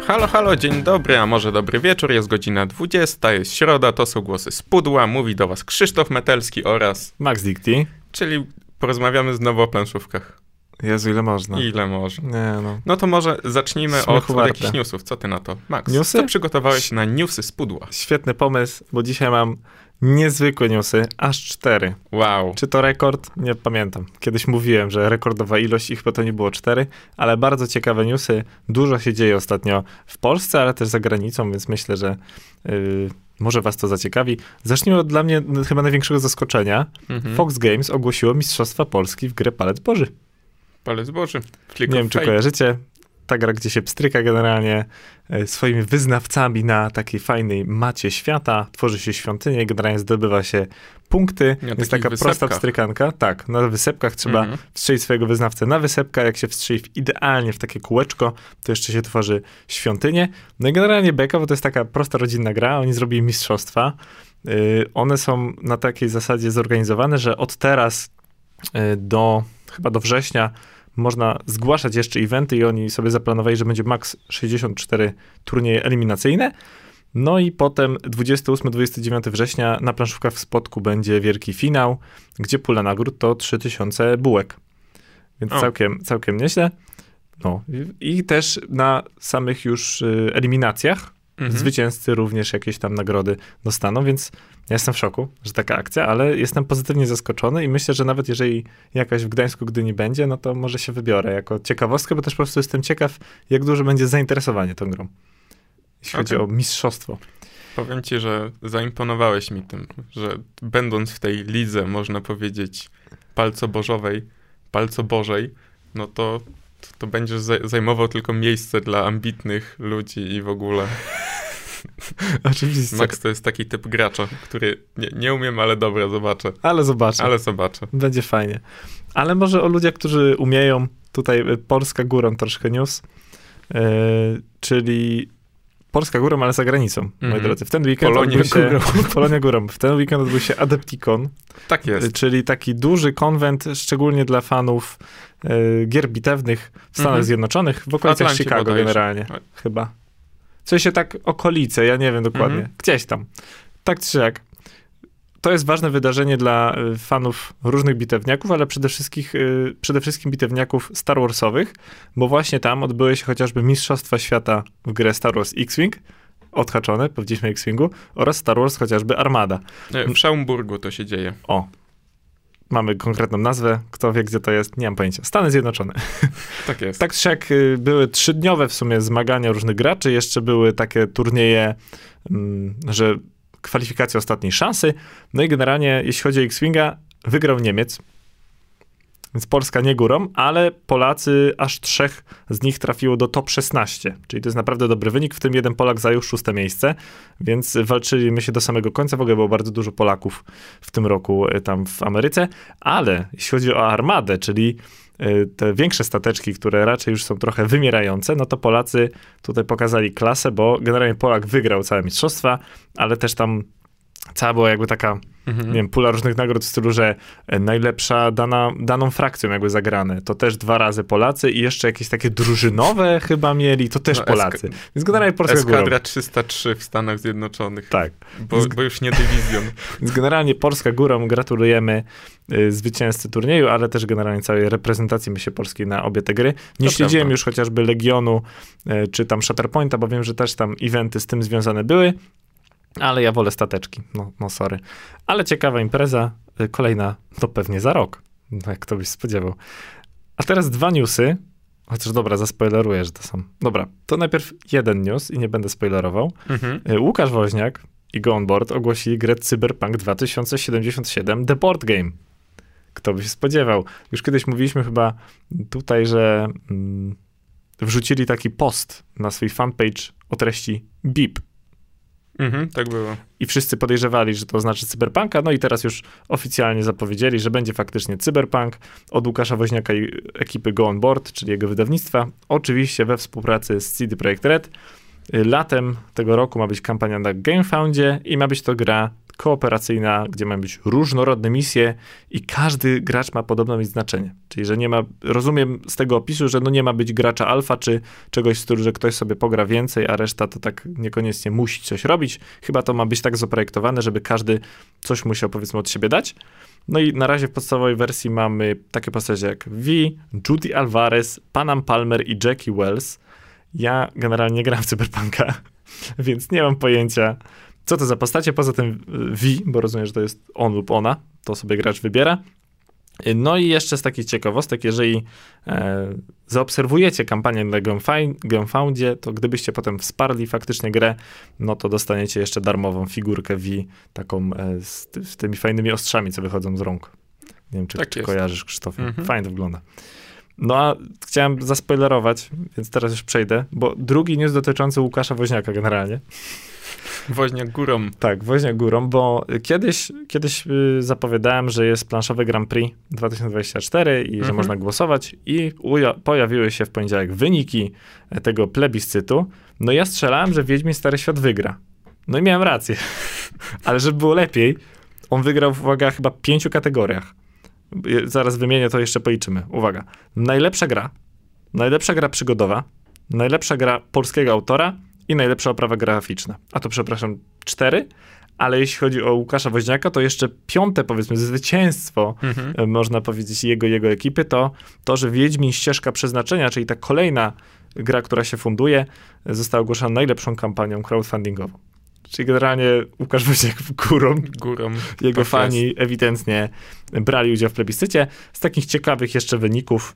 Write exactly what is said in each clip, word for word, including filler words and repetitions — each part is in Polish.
Halo, halo, dzień dobry, a może dobry wieczór, jest godzina dwudziesta, jest środa, to są głosy z pudła, mówi do was Krzysztof Metelski oraz Max Dicty, czyli porozmawiamy znowu o planszówkach. Jezu, ile można? Ile można. Nie, no. No to może zacznijmy Śmiechu od, od warte. jakichś newsów. Co ty na to, Max? Newsy? Co przygotowałeś na newsy z pudła? Świetny pomysł, bo dzisiaj mam niezwykłe newsy, aż cztery. Wow. Czy to rekord? Nie pamiętam. Kiedyś mówiłem, że rekordowa ilość i chyba to nie było cztery, ale bardzo ciekawe newsy. Dużo się dzieje ostatnio w Polsce, ale też za granicą, więc myślę, że yy, może was to zaciekawi. Zacznijmy od dla mnie no, chyba największego zaskoczenia. Mhm. Fox Games ogłosiło Mistrzostwa Polski w grę Palec Boży. Palec Boży. Flick Nie of wiem, czy Fate. kojarzycie. Ta gra, gdzie się pstryka generalnie e, swoimi wyznawcami na takiej fajnej macie świata, tworzy się świątynię i generalnie zdobywa się punkty. Na Jest takich taka prosta wysepkach. pstrykanka. Tak, na wysepkach trzeba Mhm. wstrzelić swojego wyznawcę na wysepkę. Jak się wstrzeli w idealnie w takie kółeczko, to jeszcze się tworzy świątynię. No i generalnie beka, bo to jest taka prosta rodzinna gra. Oni zrobili mistrzostwa. Y, one są na takiej zasadzie zorganizowane, że od teraz y, do chyba do września można zgłaszać jeszcze eventy i oni sobie zaplanowali, że będzie maks sześćdziesiąt cztery turnieje eliminacyjne. No i potem dwudziestego ósmego do dwudziestego dziewiątego września na planszówkach w Spodku będzie wielki finał, gdzie pula nagród to trzy tysiące bułek. Więc O. całkiem, całkiem nieźle. No i, i też na samych już y, eliminacjach Mhm. zwycięzcy również jakieś tam nagrody dostaną, więc ja jestem w szoku, że taka akcja, ale jestem pozytywnie zaskoczony i myślę, że nawet jeżeli jakaś w Gdańsku, gdy nie będzie, no to może się wybiorę jako ciekawostkę, bo też po prostu jestem ciekaw, jak duże będzie zainteresowanie tą grą, jeśli chodzi Okej. o mistrzostwo. Powiem ci, że zaimponowałeś mi tym, że będąc w tej lidze, można powiedzieć, palcobożowej, palcobożej, no to, to, to będziesz zaj- zajmował tylko miejsce dla ambitnych ludzi i w ogóle. Oczywiście, Max to jest taki typ gracza, który nie, nie umiem, ale dobra, zobaczę. ale zobaczę, Ale zobaczę. będzie fajnie. Ale może o ludziach, którzy umieją, tutaj y, Polska górą troszkę news, yy, czyli Polska górą, ale za granicą, moi Mhm. drodzy. W ten weekend Polonia odbył się, górą. Polonia górą. W ten weekend odbył się Adepticon, Tak jest. czyli taki duży konwent, szczególnie dla fanów y, gier bitewnych w Stanach Mhm. Zjednoczonych, w okolicach Atlancie Chicago bodajże. generalnie, Oj. chyba. Coś się tak, okolice, ja nie wiem dokładnie, Mhm. gdzieś tam. Tak czy jak. To jest ważne wydarzenie dla y, fanów różnych bitewniaków, ale przede wszystkim, y, przede wszystkim bitewniaków Star Warsowych, bo właśnie tam odbyły się chociażby Mistrzostwa Świata w grę Star Wars X-Wing, odhaczone, powiedzieliśmy X-Wingu, oraz Star Wars chociażby Armada. W Schaumburgu to się dzieje. O, mamy konkretną nazwę, kto wie, gdzie to jest, nie mam pojęcia. Stany Zjednoczone. Tak jest. Tak czy jak y, były trzydniowe w sumie zmagania różnych graczy, jeszcze były takie turnieje, mm, że kwalifikacje ostatniej szansy, no i generalnie, jeśli chodzi o X-Winga, wygrał Niemiec, więc Polska nie górą, ale Polacy, aż trzech z nich trafiło do top szesnaście, czyli to jest naprawdę dobry wynik, w tym jeden Polak zajął szóste miejsce, więc walczyli my się do samego końca, w ogóle było bardzo dużo Polaków w tym roku y, tam w Ameryce, ale jeśli chodzi o Armadę, czyli y, te większe stateczki, które raczej już są trochę wymierające, no to Polacy tutaj pokazali klasę, bo generalnie Polak wygrał całe mistrzostwa, ale też tam cała była jakby taka, Mhm. nie wiem, pula różnych nagród w stylu, że e, najlepsza dana, daną frakcją jakby zagrane, to też dwa razy Polacy i jeszcze jakieś takie drużynowe chyba mieli, to też No, Polacy. eska- Więc generalnie Polska górą. Eskadra trzysta trzy w Stanach Zjednoczonych. Tak. Bo, bo już nie dywizjon. Więc generalnie Polska górą, gratulujemy y, zwycięzcy turnieju, ale też generalnie całej reprezentacji myślę polskiej na obie te gry. Nie To śledziłem prawda. już chociażby Legionu, y, czy tam Shatterpointa, bo wiem, że też tam eventy z tym związane były, ale ja wolę stateczki, no, no sorry. Ale ciekawa impreza, y, kolejna to pewnie za rok, no, jak to byś spodziewał. A teraz dwa newsy, chociaż dobra, zaspoileruję, że to są. Dobra, to najpierw jeden news i nie będę spoilerował. Mhm. Y, Łukasz Woźniak i Go On Board ogłosili grę Cyberpunk dwa tysiące siedemdziesiąt siedem The Board Game. Kto by się spodziewał? Już kiedyś mówiliśmy chyba tutaj, że mm, wrzucili taki post na swój fanpage o treści B I P. Mhm, tak było. I wszyscy podejrzewali, że to znaczy Cyberpunka, no i teraz już oficjalnie zapowiedzieli, że będzie faktycznie Cyberpunk od Łukasza Woźniaka i ekipy Go On Board, czyli jego wydawnictwa, oczywiście we współpracy z C D Projekt Red. Latem tego roku ma być kampania na GameFoundzie i ma być to gra kooperacyjna, gdzie mają być różnorodne misje i każdy gracz ma podobno mieć znaczenie. Czyli, że nie ma, rozumiem z tego opisu, że no nie ma być gracza alfa, czy czegoś w stylu, że ktoś sobie pogra więcej, a reszta to tak niekoniecznie musi coś robić. Chyba to ma być tak zaprojektowane, żeby każdy coś musiał, powiedzmy, od siebie dać. No i na razie w podstawowej wersji mamy takie postacie jak V, Judy Alvarez, Panam Palmer i Jackie Wells. Ja generalnie gram w Cyberpunka, więc nie mam pojęcia, co to za postacie. Poza tym V, bo rozumiem, że to jest on lub ona, to sobie gracz wybiera. No i jeszcze z takich ciekawostek, jeżeli e, zaobserwujecie kampanię na GameFoundzie, to gdybyście potem wsparli faktycznie grę, no to dostaniecie jeszcze darmową figurkę V, taką e, z, z tymi fajnymi ostrzami, co wychodzą z rąk. Nie wiem, czy, tak czy jest. kojarzysz, Krzysztofie. Mhm. Fajnie to wygląda. No a chciałem zaspoilerować, więc teraz już przejdę, bo drugi news dotyczący Łukasza Woźniaka generalnie. Woźniak górą. Tak, Woźniak górą, bo kiedyś, kiedyś y, zapowiadałem, że jest planszowy Grand Prix dwa tysiące dwudziesty czwarty i że Mhm. można głosować i uja- pojawiły się w poniedziałek wyniki tego plebiscytu. No ja strzelałem, że Wiedźmin Stary Świat wygra. No i miałem rację. Ale żeby było lepiej, on wygrał, uwaga, chyba w pięciu kategoriach. Zaraz wymienię, to jeszcze policzymy. Uwaga. Najlepsza gra, najlepsza gra przygodowa, najlepsza gra polskiego autora i najlepsza oprawa graficzna. A to przepraszam, cztery, ale jeśli chodzi o Łukasza Woźniaka, to jeszcze piąte, powiedzmy, zwycięstwo, Mhm. można powiedzieć, jego jego ekipy, to to, że Wiedźmin Ścieżka Przeznaczenia, czyli ta kolejna gra, która się funduje, została ogłoszona najlepszą kampanią crowdfundingową. Czyli generalnie Łukasz Woźniak górą, Górą. jego tak fani jest. ewidentnie brali udział w plebiscycie. Z takich ciekawych jeszcze wyników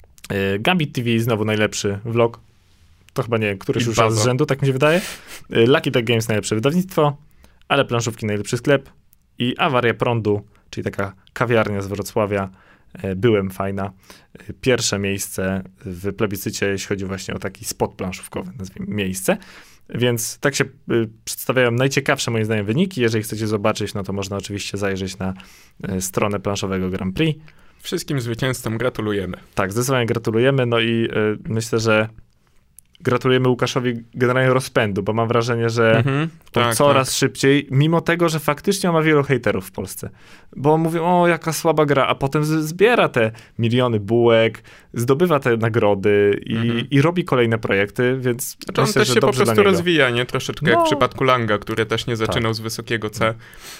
y, Gambit T V znowu najlepszy vlog. To chyba nie wiem, któryś I już raz baza. z rzędu, tak mi się wydaje. Y, Lucky Duck Games najlepsze wydawnictwo, ale planszówki najlepszy sklep i Awaria Prądu, czyli taka kawiarnia z Wrocławia. y, Byłem fajna. Y, Pierwsze miejsce w plebiscycie, jeśli chodzi właśnie o taki spot planszówkowy, nazwijmy miejsce. Więc tak się y, przedstawiają najciekawsze moim zdaniem wyniki. Jeżeli chcecie zobaczyć, no to można oczywiście zajrzeć na y, stronę planszowego Grand Prix. Wszystkim zwycięzcom gratulujemy. Tak, zdecydowanie gratulujemy. No i y, myślę, że gratulujemy Łukaszowi generalnie rozpędu, bo mam wrażenie, że Mhm. on Tak, coraz tak. szybciej, mimo tego, że faktycznie on ma wielu hejterów w Polsce. Bo on mówi, o jaka słaba gra, a potem z- zbiera te miliony bułek, zdobywa te nagrody i, Mhm. i robi kolejne projekty, więc Znaczy on myślę, też że się po dobrze prostu dla niego. rozwija, nie? Troszeczkę No. jak w przypadku Langa, który też nie zaczynał Tak. z wysokiego C,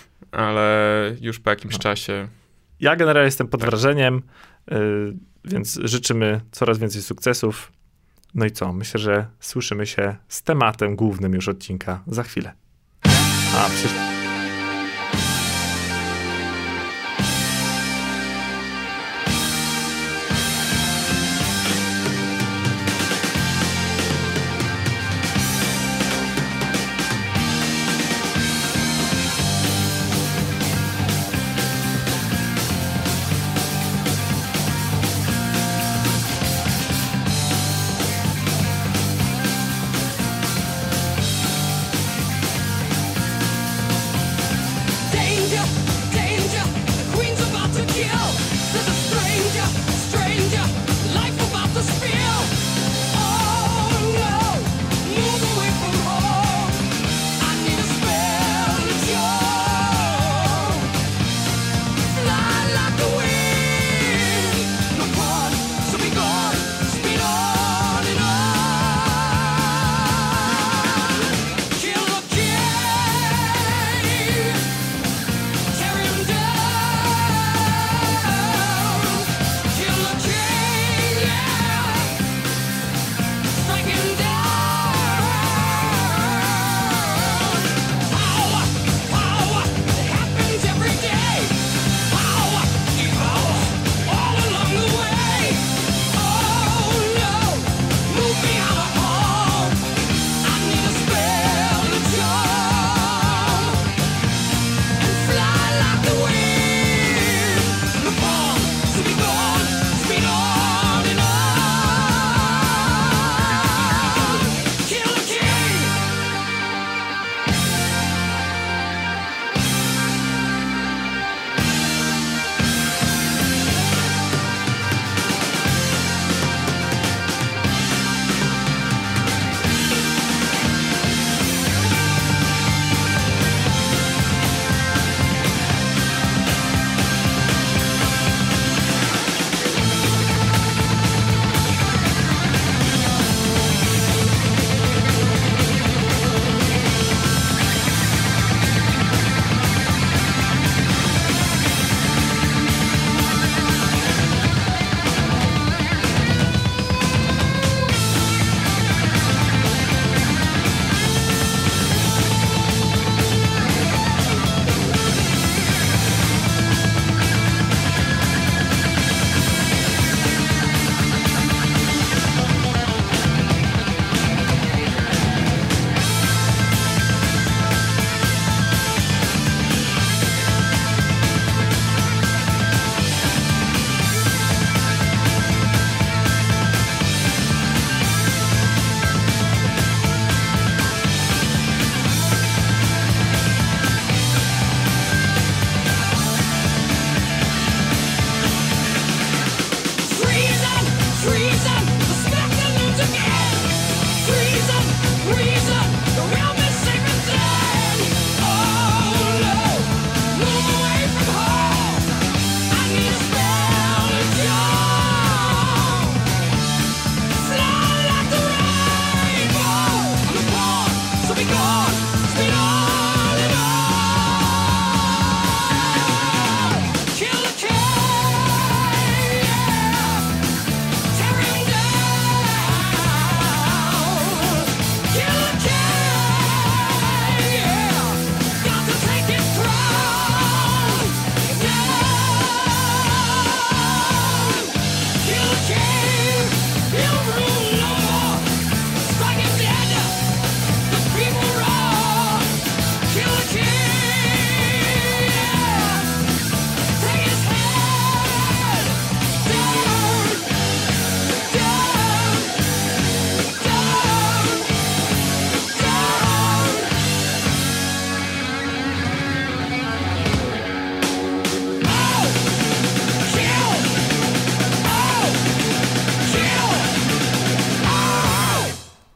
ale już po jakimś No. czasie. Ja generalnie jestem pod Tak. wrażeniem, y, więc życzymy coraz więcej sukcesów. No i co? Myślę, że słyszymy się z tematem głównym już odcinka za chwilę. A, przecież...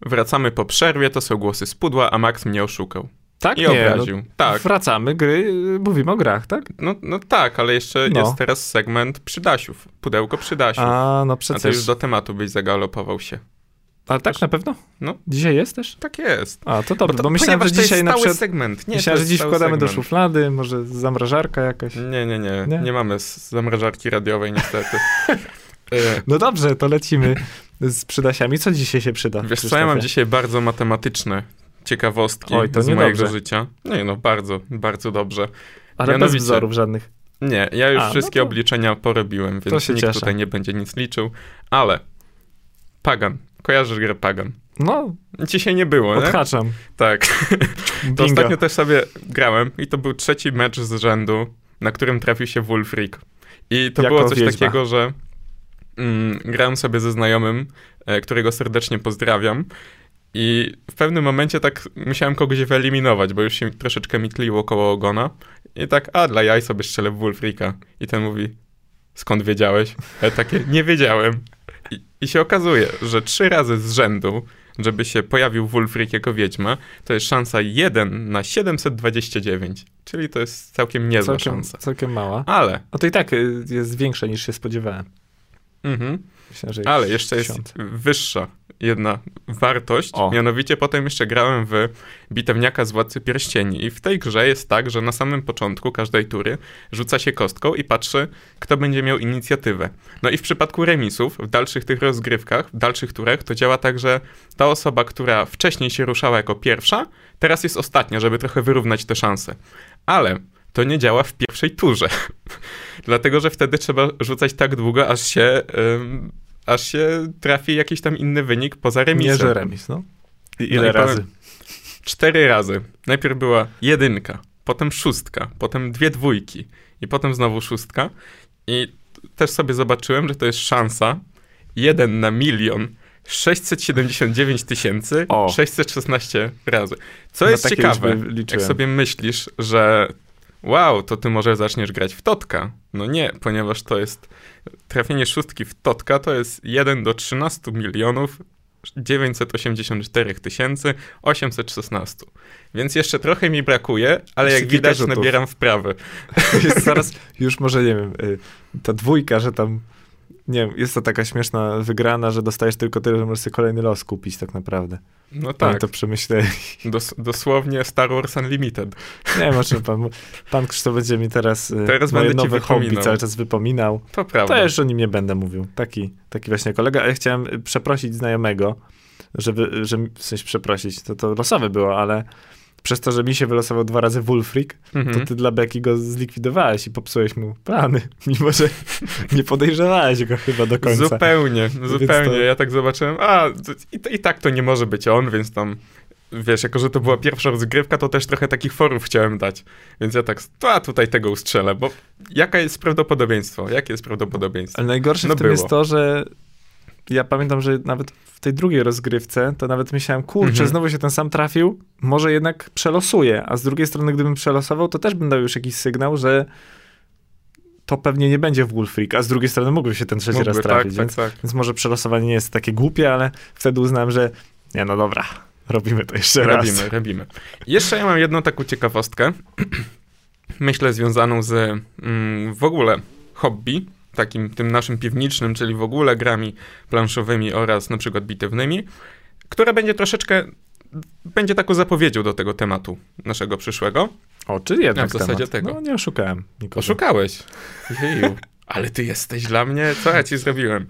wracamy po przerwie, to są głosy z pudła, a Max mnie oszukał. Tak? I Nie, obraził. No, tak. Wracamy, gry, mówimy o grach, tak? No, no tak, ale jeszcze No. jest teraz segment przydasiów. Pudełko przydasiów. A, no A przecież... to już do tematu byś zagalopował się. Ale tak na pewno? No. Dzisiaj jest też? Tak jest. A, to dobrze, bo, to, bo myślałem, że to dzisiaj jest na stały przykład... segment. Nie, myślałem, to że dziś stały wkładamy segment. do szuflady, może zamrażarka jakaś. Nie, nie, nie. Nie? Nie mamy z- zamrażarki radiowej niestety. e, No dobrze, to lecimy z przydasiami. Co dzisiaj się przyda? Wiesz co, ja Krzysztofie? mam dzisiaj bardzo matematyczne ciekawostki Oj, to z nie mojego dobrze. życia. Nie no, bardzo, bardzo dobrze. Ale mianowicie- bez wzorów żadnych. Nie, ja już A, no wszystkie to- obliczenia porobiłem, to więc się nikt cieszę. tutaj nie będzie nic liczył. Ale Pagan. Kojarzysz grę Pagan? No, Dzisiaj nie było, nie? odhaczam. Tak. To Bingo. ostatnio też sobie grałem i to był trzeci mecz z rzędu, na którym trafił się Wulfrik. I to Jako było coś wiedźma. takiego, że mm, grałem sobie ze znajomym, e, którego serdecznie pozdrawiam. I w pewnym momencie tak musiałem kogoś wyeliminować, bo już się troszeczkę mi tliło koło ogona. I tak, a dla jaj sobie strzelę w Wulfrika. I ten mówi, skąd wiedziałeś? Ja takie, nie wiedziałem. I, I się okazuje, że trzy razy z rzędu, żeby się pojawił Wulfrik jako wiedźma, to jest szansa jeden na siedemset dwadzieścia dziewięć. Czyli to jest całkiem niezła Całkiem, szansa. całkiem mała. Ale, A to i tak y, jest większe niż się spodziewałem. mhm, Myślę, że ale jeszcze jest tysiąc. wyższa jedna wartość. O. Mianowicie potem jeszcze grałem w Bitewniaka z Władcy Pierścieni. I w tej grze jest tak, że na samym początku każdej tury rzuca się kostką i patrzy, kto będzie miał inicjatywę. No i w przypadku remisów, w dalszych tych rozgrywkach, w dalszych turach, to działa tak, że ta osoba, która wcześniej się ruszała jako pierwsza, teraz jest ostatnia, żeby trochę wyrównać te szanse. Ale to nie działa w pierwszej turze. Dlatego, że wtedy trzeba rzucać tak długo, aż się, ym, aż się trafi jakiś tam inny wynik poza remisem. Nie, że remis, no. I No ile i powiem- razy? Cztery razy. Najpierw była jedynka, potem szóstka, potem dwie dwójki i potem znowu szóstka. I też sobie zobaczyłem, że to jest szansa jeden na milion sześćset siedemdziesiąt dziewięć tysięcy O. sześćset szesnaście razy. Co Na jest takie ciekawe, liczby liczyłem. jak sobie myślisz, że wow, to ty może zaczniesz grać w totka. No nie, ponieważ to jest trafienie szóstki w totka to jest jeden do trzynastu milionów dziewięćset osiemdziesiąt cztery tysięcy osiemset szesnaście. Więc jeszcze trochę mi brakuje, ale Jeszcze jak kilka widać rzutów. nabieram wprawy. Jest zaraz, już może nie wiem, y, ta dwójka, że tam, nie wiem, jest to taka śmieszna wygrana, że dostajesz tylko tyle, że możesz sobie kolejny los kupić tak naprawdę. No Tak. tak, To przemyśleli. dos- dosłownie Star Wars Unlimited. Nie wiem, o czym pan, pan Krzysztof będzie mi teraz, y, Teraz moje będę ci nowe hobby wypominał. cały czas wypominał. To prawda. To już o nim nie będę mówił. Taki, taki właśnie kolega. A ja chciałem y, przeprosić znajomego, żeby, że, w sensie przeprosić, to, to losowe było, ale przez to, że mi się wylosował dwa razy Wulfrik, Mhm. to ty dla Beki go zlikwidowałeś i popsułeś mu plany, mimo że nie podejrzewałeś go chyba do końca. Zupełnie, zupełnie. to- Ja tak zobaczyłem, a i, i tak to nie może być on, więc tam, wiesz, jako że to była pierwsza rozgrywka, to też trochę takich forów chciałem dać. Więc ja tak, to a tutaj tego ustrzelę, bo jaka jest prawdopodobieństwo? Jakie jest prawdopodobieństwo? Ale najgorsze No w tym było. jest to, że ja pamiętam, że nawet w tej drugiej rozgrywce, to nawet myślałem, kurczę, Mhm. znowu się ten sam trafił, może jednak przelosuje, a z drugiej strony, gdybym przelosował, to też bym dał już jakiś sygnał, że to pewnie nie będzie Wulfrik, a z drugiej strony mógłby się ten trzeci Mógłby, raz trafić, tak, więc, tak, tak. więc może przelosowanie nie jest takie głupie, ale wtedy uznałem, że nie, no dobra, robimy to jeszcze raz. Robimy, robimy. Jeszcze ja mam jedną taką ciekawostkę, myślę związaną z mm, w ogóle hobby, takim tym naszym piwniczym, czyli w ogóle grami planszowymi oraz na przykład bitewnymi, która będzie troszeczkę, będzie taką zapowiedzią do tego tematu naszego przyszłego. O, czyli jednak w zasadzie temat. tego. No, nie oszukałem nikogo. Oszukałeś. Jeju. Ale ty jesteś dla mnie? Co ja ci zrobiłem?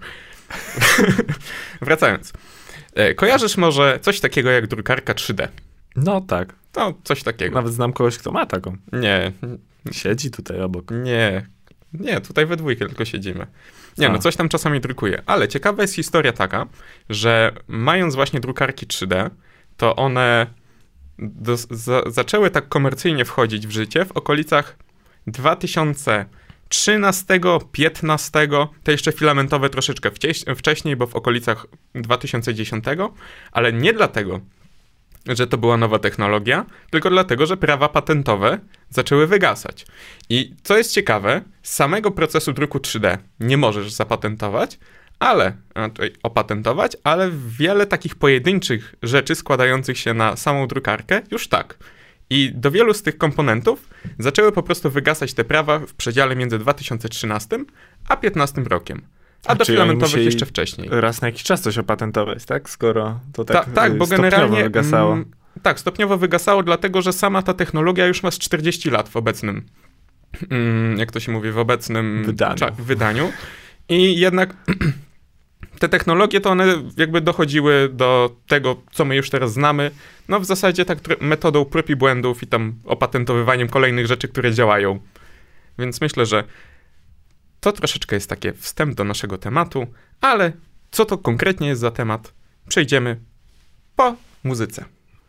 Wracając. E, Kojarzysz może coś takiego jak drukarka trzy D? No tak. No, coś takiego. Nawet znam kogoś, kto ma taką. Nie, Siedzi tutaj obok. nie. Nie, tutaj we dwójkę tylko siedzimy. Nie, A. no coś tam czasami drukuje. Ale ciekawa jest historia taka, że mając właśnie drukarki trzy D, to one do, za, zaczęły tak komercyjnie wchodzić w życie w okolicach dwa tysiące trzynastego, piętnastego, te jeszcze filamentowe troszeczkę wcieś- wcześniej, bo w okolicach dwa tysiące dziesiątego, ale nie dlatego, że to była nowa technologia, tylko dlatego, że prawa patentowe zaczęły wygasać. I co jest ciekawe, z samego procesu druku trzy D nie możesz zapatentować, ale, opatentować, ale wiele takich pojedynczych rzeczy składających się na samą drukarkę już tak. I do wielu z tych komponentów zaczęły po prostu wygasać te prawa w przedziale między dwa tysiące trzynastym a piętnastym rokiem. A do Czyli filamentowych jeszcze wcześniej. Raz na jakiś czas coś opatentować, tak? Skoro to tak, Ta, tak, bo stopniowo generalnie wygasało. Mm, tak, stopniowo wygasało, dlatego że sama ta technologia już ma z czterdzieści lat w obecnym, mm, jak to się mówi, w obecnym wydaniu. Cza- wydaniu. I jednak te technologie to one jakby dochodziły do tego, co my już teraz znamy, no w zasadzie tak tr- metodą prób i błędów i tam opatentowywaniem kolejnych rzeczy, które działają. Więc myślę, że to troszeczkę jest takie wstęp do naszego tematu, ale co to konkretnie jest za temat, przejdziemy po muzyce.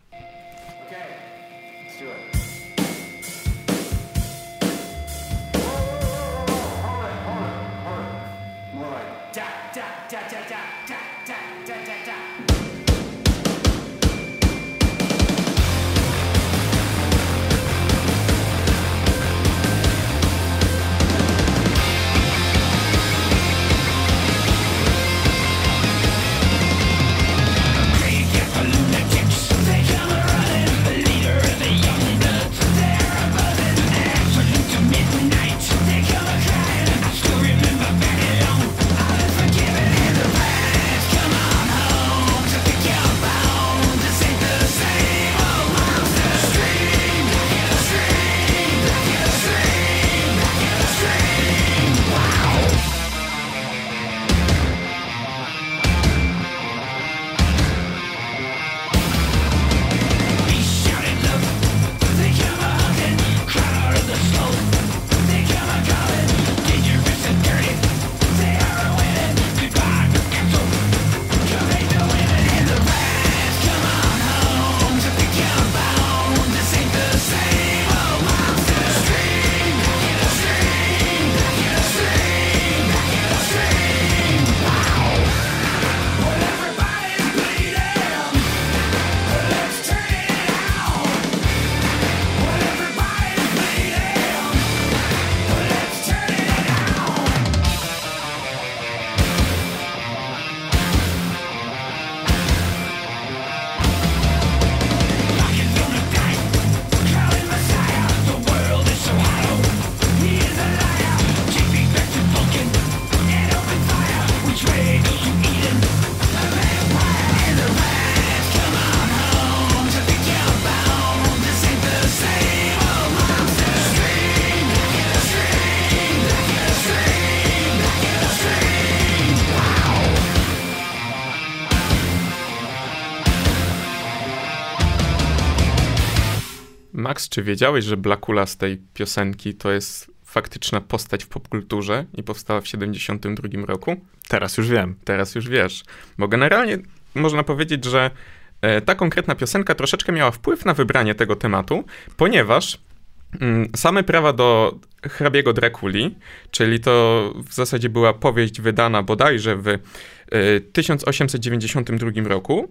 Max, czy wiedziałeś, że Blacula z tej piosenki to jest faktyczna postać w popkulturze i powstała w siedemdziesiątym drugim roku? Teraz już wiem. Teraz już wiesz. Bo generalnie można powiedzieć, że e, ta konkretna piosenka troszeczkę miała wpływ na wybranie tego tematu, ponieważ mm, same prawa do hrabiego Drakuli, czyli to w zasadzie była powieść wydana bodajże w e, tysiąc osiemset dziewięćdziesiątym drugim roku,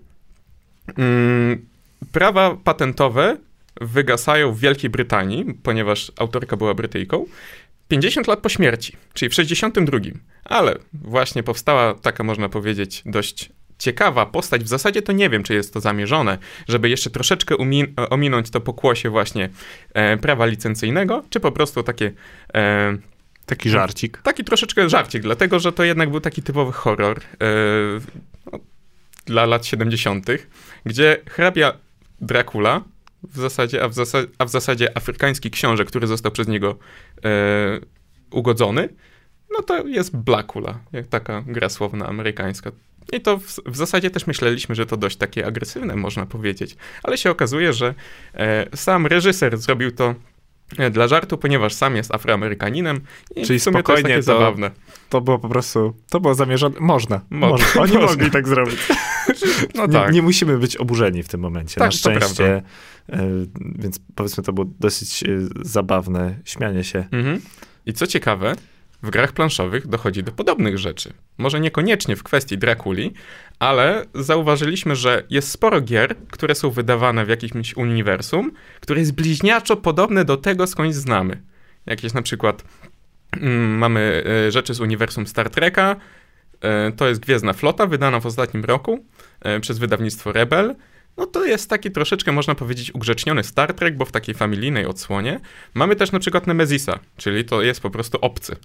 mm, prawa patentowe wygasają w Wielkiej Brytanii, ponieważ autorka była Brytyjką, pięćdziesiąt lat po śmierci, czyli w sześćdziesiątym drugim. Ale właśnie powstała taka, można powiedzieć, dość ciekawa postać. W zasadzie to nie wiem, czy jest to zamierzone, żeby jeszcze troszeczkę umin- ominąć to pokłosie właśnie e, prawa licencyjnego, czy po prostu takie... E, taki żarcik. Taki troszeczkę żarcik, dlatego, że to jednak był taki typowy horror e, no, dla lat siedemdziesiątych, gdzie hrabia Dracula w zasadzie, a w zasadzie, a w zasadzie afrykański książę, który został przez niego e, ugodzony, no to jest Blacula, jak taka gra słowna amerykańska. I to w, w zasadzie też myśleliśmy, że to dość takie agresywne, można powiedzieć. Ale się okazuje, że e, sam reżyser zrobił to e, dla żartu, ponieważ sam jest Afroamerykaninem i czyli w sumie spokojnie to jest takie to, zabawne. To było po prostu, to było zamierzone. Można. Mo- można. Oni można. mogli tak zrobić. No nie, tak. nie musimy być oburzeni w tym momencie, Tak, na to szczęście. Y, więc powiedzmy, to było dosyć y, zabawne śmianie się. Mhm. I co ciekawe, w grach planszowych dochodzi do podobnych rzeczy. Może niekoniecznie w kwestii Drakuli, ale zauważyliśmy, że jest sporo gier, które są wydawane w jakimś uniwersum, które jest bliźniaczo podobne do tego, skądś znamy. Jakieś na przykład mm, mamy y, rzeczy z uniwersum Star Treka, To jest Gwiezdna Flota, wydana w ostatnim roku przez wydawnictwo Rebel. No to jest taki troszeczkę, można powiedzieć, ugrzeczniony Star Trek, bo w takiej familijnej odsłonie. Mamy też na przykład Nemezisa, czyli to jest po prostu obcy.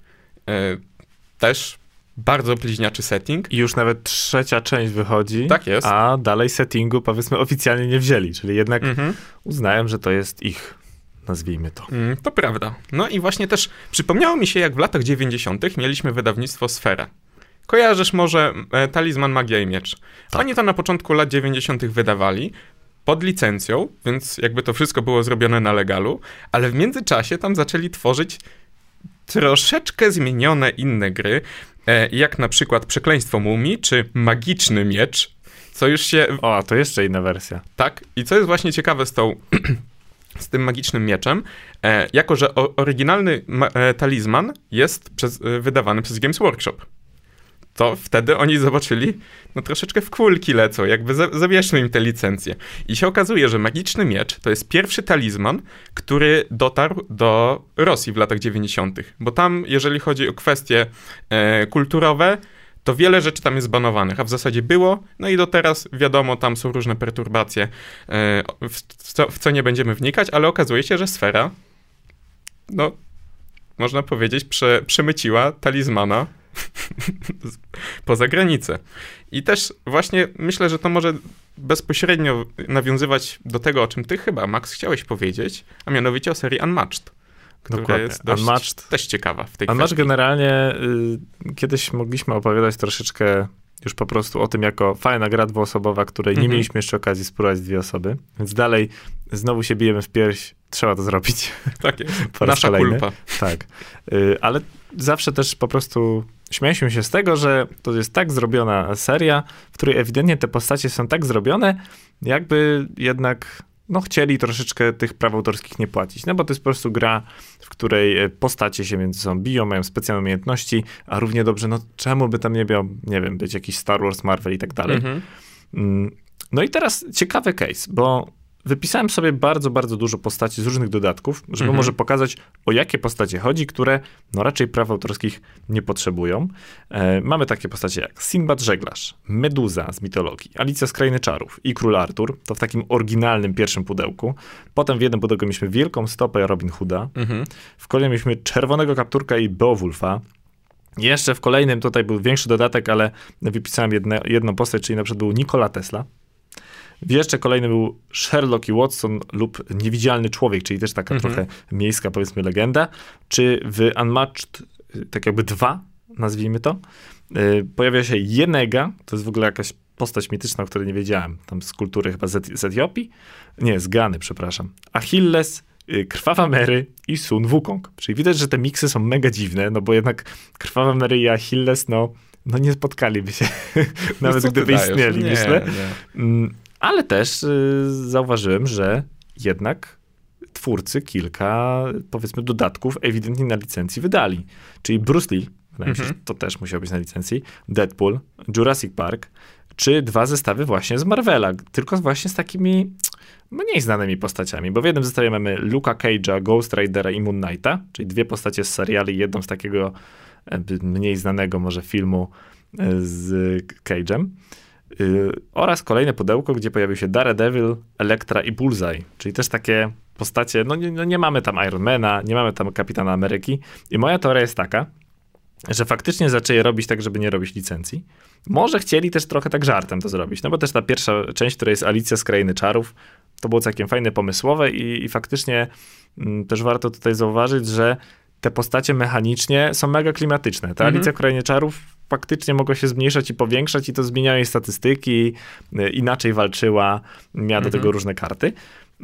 Też bardzo bliźniaczy setting. I już nawet trzecia część wychodzi. Tak jest. A dalej settingu, powiedzmy, oficjalnie nie wzięli, czyli jednak mhm. uznają, że to jest ich, nazwijmy to. Mm, to prawda. No i właśnie też przypomniało mi się, jak w latach dziewięćdziesiątych mieliśmy wydawnictwo Sfera. Kojarzysz może e, Talizman, Magia i Miecz. Tak. Oni to na początku lat dziewięćdziesiątych wydawali pod licencją, więc jakby to wszystko było zrobione na legalu, ale w międzyczasie tam zaczęli tworzyć troszeczkę zmienione inne gry, e, jak na przykład Przekleństwo Mumii, czy Magiczny Miecz, co już się... O, to jeszcze inna wersja. Tak, i co jest właśnie ciekawe z tą... z tym Magicznym Mieczem, e, jako że o, oryginalny ma, e, talizman jest przez, e, wydawany przez Games Workshop. To wtedy oni zobaczyli, no troszeczkę w kulki lecą, jakby za, zabierzmy im te licencje. I się okazuje, że Magiczny Miecz to jest pierwszy talizman, który dotarł do Rosji w latach dziewięćdziesiątych. Bo tam, jeżeli chodzi o kwestie e, kulturowe, to wiele rzeczy tam jest zbanowanych, a w zasadzie było, no i do teraz wiadomo, tam są różne perturbacje, e, w, co, w co nie będziemy wnikać, ale okazuje się, że Sfera, no, można powiedzieć, prze, przemyciła talizmana poza granicę. I też właśnie myślę, że to może bezpośrednio nawiązywać do tego, o czym ty chyba, Max, chciałeś powiedzieć, a mianowicie o serii Unmatched, która Dokładnie. jest dość Unmatched, też ciekawa w tej Unmatched kwestii. generalnie y, kiedyś mogliśmy opowiadać troszeczkę już po prostu o tym jako fajna gra dwuosobowa, której nie mm-hmm. mieliśmy jeszcze okazji spróbować dwie osoby, więc dalej znowu się bijemy w pierś, trzeba to zrobić. Tak jest, nasza kolejny. Kulpa. Tak, y, ale zawsze też po prostu śmialiśmy się z tego, że to jest tak zrobiona seria, w której ewidentnie te postacie są tak zrobione, jakby jednak no chcieli troszeczkę tych praw autorskich nie płacić, no bo to jest po prostu gra, w której postacie się między sobą biją, mają specjalne umiejętności, a równie dobrze, no czemu by tam nie miał, nie wiem, być jakiś Star Wars, Marvel i tak dalej. Mm-hmm. No i teraz ciekawy case, bo wypisałem sobie bardzo, bardzo dużo postaci z różnych dodatków, żeby mhm. może pokazać, o jakie postacie chodzi, które no raczej praw autorskich nie potrzebują. E, mamy takie postacie jak Sinbad Żeglarz, Meduza z mitologii, Alicja z Krainy Czarów i Król Artur, to w takim oryginalnym pierwszym pudełku. Potem w jednym pudełku mieliśmy Wielką Stopę Robin Hooda. Mhm. W kolejnym mieliśmy Czerwonego Kapturka i Beowulfa. Jeszcze w kolejnym tutaj był większy dodatek, ale wypisałem jedne, jedną postać, czyli na przykład był Nikola Tesla. W jeszcze kolejny był Sherlock i Watson lub Niewidzialny Człowiek, czyli też taka mhm. trochę miejska, powiedzmy, legenda. Czy w Unmatched, tak jakby dwa, nazwijmy to, yy, pojawia się Jenega, to jest w ogóle jakaś postać mityczna, o której nie wiedziałem, tam z kultury chyba z, z Etiopii, nie, z Gany, przepraszam. Achilles, yy, Krwawa Mary i Sun Wukong. Czyli widać, że te miksy są mega dziwne, no bo jednak Krwawa Mary i Achilles, no, no nie spotkaliby się, nawet gdyby istnieli, nie, myślę. Nie. Ale też y, zauważyłem, że jednak twórcy kilka, powiedzmy, dodatków ewidentnie na licencji wydali. Czyli Bruce Lee, wydaje mi się, że to też musiał być na licencji, Deadpool, Jurassic Park, czy dwa zestawy właśnie z Marvela, tylko właśnie z takimi mniej znanymi postaciami, bo w jednym zestawie mamy Luke'a Cage'a, Ghost Ridera i Moon Knighta, czyli dwie postacie z seriali, jedną z takiego mniej znanego może filmu z Cage'em. Yy, oraz kolejne pudełko, gdzie pojawił się Daredevil, Elektra i Bullseye, czyli też takie postacie, no nie, no nie mamy tam Ironmana, nie mamy tam Kapitana Ameryki i moja teoria jest taka, że faktycznie zaczęli robić tak, żeby nie robić licencji. Może chcieli też trochę tak żartem to zrobić, no bo też ta pierwsza część, która jest Alicja z Krainy Czarów, to było całkiem fajne, pomysłowe i, i faktycznie mm, też warto tutaj zauważyć, że te postacie mechanicznie są mega klimatyczne. Ta Alicja w Krainie Czarów faktycznie mogła się zmniejszać i powiększać i to zmieniało jej statystyki, inaczej walczyła, miała mhm. do tego różne karty.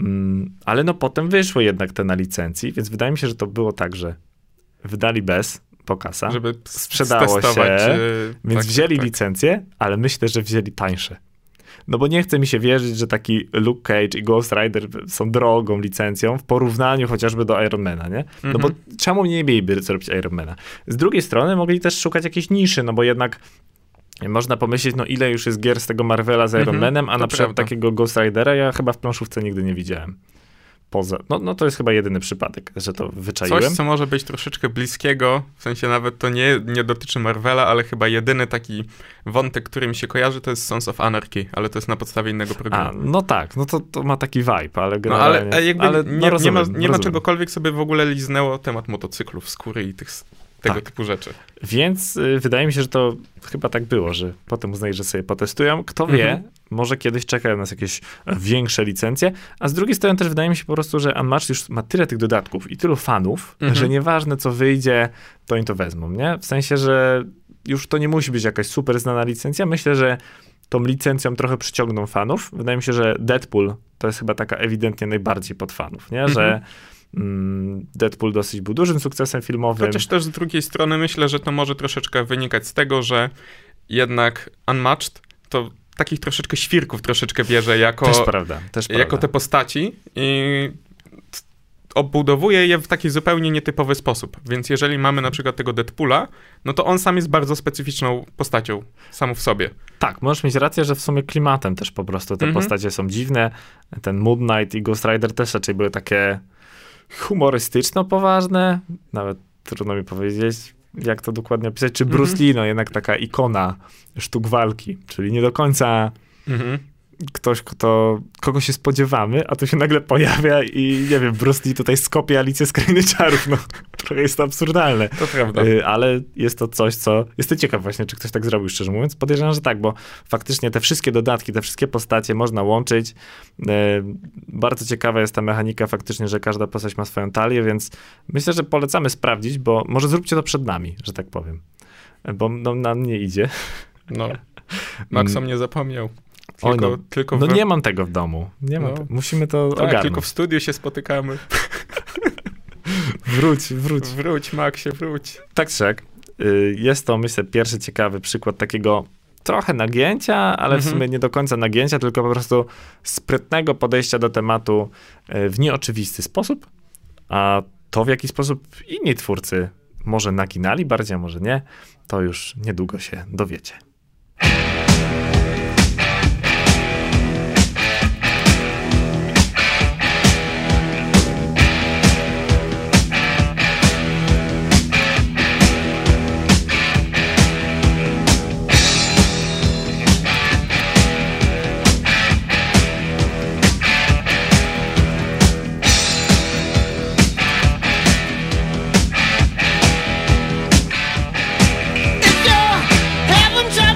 Ale no potem wyszło jednak te na licencji, więc wydaje mi się, że to było tak, że wydali bez, po kasa, żeby sprzedało się, czy... więc tak, wzięli tak. licencję, ale myślę, że wzięli tańsze. No bo nie chce mi się wierzyć, że taki Luke Cage i Ghost Rider są drogą licencją w porównaniu chociażby do Ironmana, nie? No mm-hmm. bo czemu nie mieliby zrobić Ironmana? Z drugiej strony mogli też szukać jakiejś niszy, no bo jednak można pomyśleć, no ile już jest gier z tego Marvela z Ironmanem, mm-hmm, a na przykład prawda. takiego Ghost Ridera ja chyba w planszówce nigdy nie widziałem. poza... No, no to jest chyba jedyny przypadek, że to wyczaiłem. Coś, co może być troszeczkę bliskiego, w sensie nawet to nie, nie dotyczy Marvela, ale chyba jedyny taki wątek, który mi się kojarzy, to jest Sons of Anarchy, ale to jest na podstawie innego programu. A, no tak, no to, to ma taki vibe, ale No generalnie... ale jakby ale, nie, no, rozumiem, nie ma, nie ma rozumiem. czegokolwiek sobie w ogóle liznęło temat motocyklów, skóry i tych, tego Tak. typu rzeczy. Więc y, wydaje mi się, że to chyba tak było, że potem uznali, że sobie potestują. Kto wie, Mhm. może kiedyś czekają nas jakieś większe licencje, a z drugiej strony też wydaje mi się po prostu, że Unmatched już ma tyle tych dodatków i tylu fanów, Mhm. że nieważne co wyjdzie, to oni to wezmą, nie? W sensie, że już to nie musi być jakaś super znana licencja. Myślę, że tą licencją trochę przyciągną fanów. Wydaje mi się, że Deadpool to jest chyba taka ewidentnie najbardziej pod fanów, nie? Że Mhm. mm, Deadpool dosyć był dużym sukcesem filmowym. Chociaż też z drugiej strony myślę, że to może troszeczkę wynikać z tego, że jednak Unmatched to takich troszeczkę świrków troszeczkę bierze jako, Też prawda, też prawda. jako te postaci i t- obudowuje je w taki zupełnie nietypowy sposób. Więc jeżeli mamy na przykład tego Deadpoola, no to on sam jest bardzo specyficzną postacią, sam w sobie. Tak, możesz mieć rację, że w sumie klimatem też po prostu te Mhm. postacie są dziwne. Ten Moon Knight i Ghost Rider też raczej były takie humorystyczno-poważne. Nawet trudno mi powiedzieć, jak to dokładnie opisać. Czy Bruce Mhm. Lee, no jednak taka ikona sztuk walki, czyli nie do końca Mhm. ktoś, kto, kogo się spodziewamy, a tu się nagle pojawia i nie wiem, Bruce Lee tutaj skopie Alicję z Krainy Czarów, no trochę jest to absurdalne. To prawda. Y, ale jest to coś, co... Jestem ciekaw właśnie, czy ktoś tak zrobił, szczerze mówiąc. Podejrzewam, że tak, bo faktycznie te wszystkie dodatki, te wszystkie postacie można łączyć. Y, Bardzo ciekawa jest ta mechanika faktycznie, że każda postać ma swoją talię, więc myślę, że polecamy sprawdzić, bo może zróbcie to przed nami, że tak powiem. Bo no, nam nie idzie. No. Max o mnie zapomniał. Tylko, Oj, no. tylko No w... nie mam tego w domu. Nie mam No. te... Musimy to Tak, ogarnąć. tylko w studiu się spotykamy. Wróć, wróć. Wróć, Maxie, wróć. Tak czy siak, y, jest to, myślę, pierwszy ciekawy przykład takiego trochę nagięcia, ale w Mhm. sumie nie do końca nagięcia, tylko po prostu sprytnego podejścia do tematu y, w nieoczywisty sposób, a to, w jaki sposób inni twórcy może naginali bardziej, a może nie, to już niedługo się dowiecie. If you're having trouble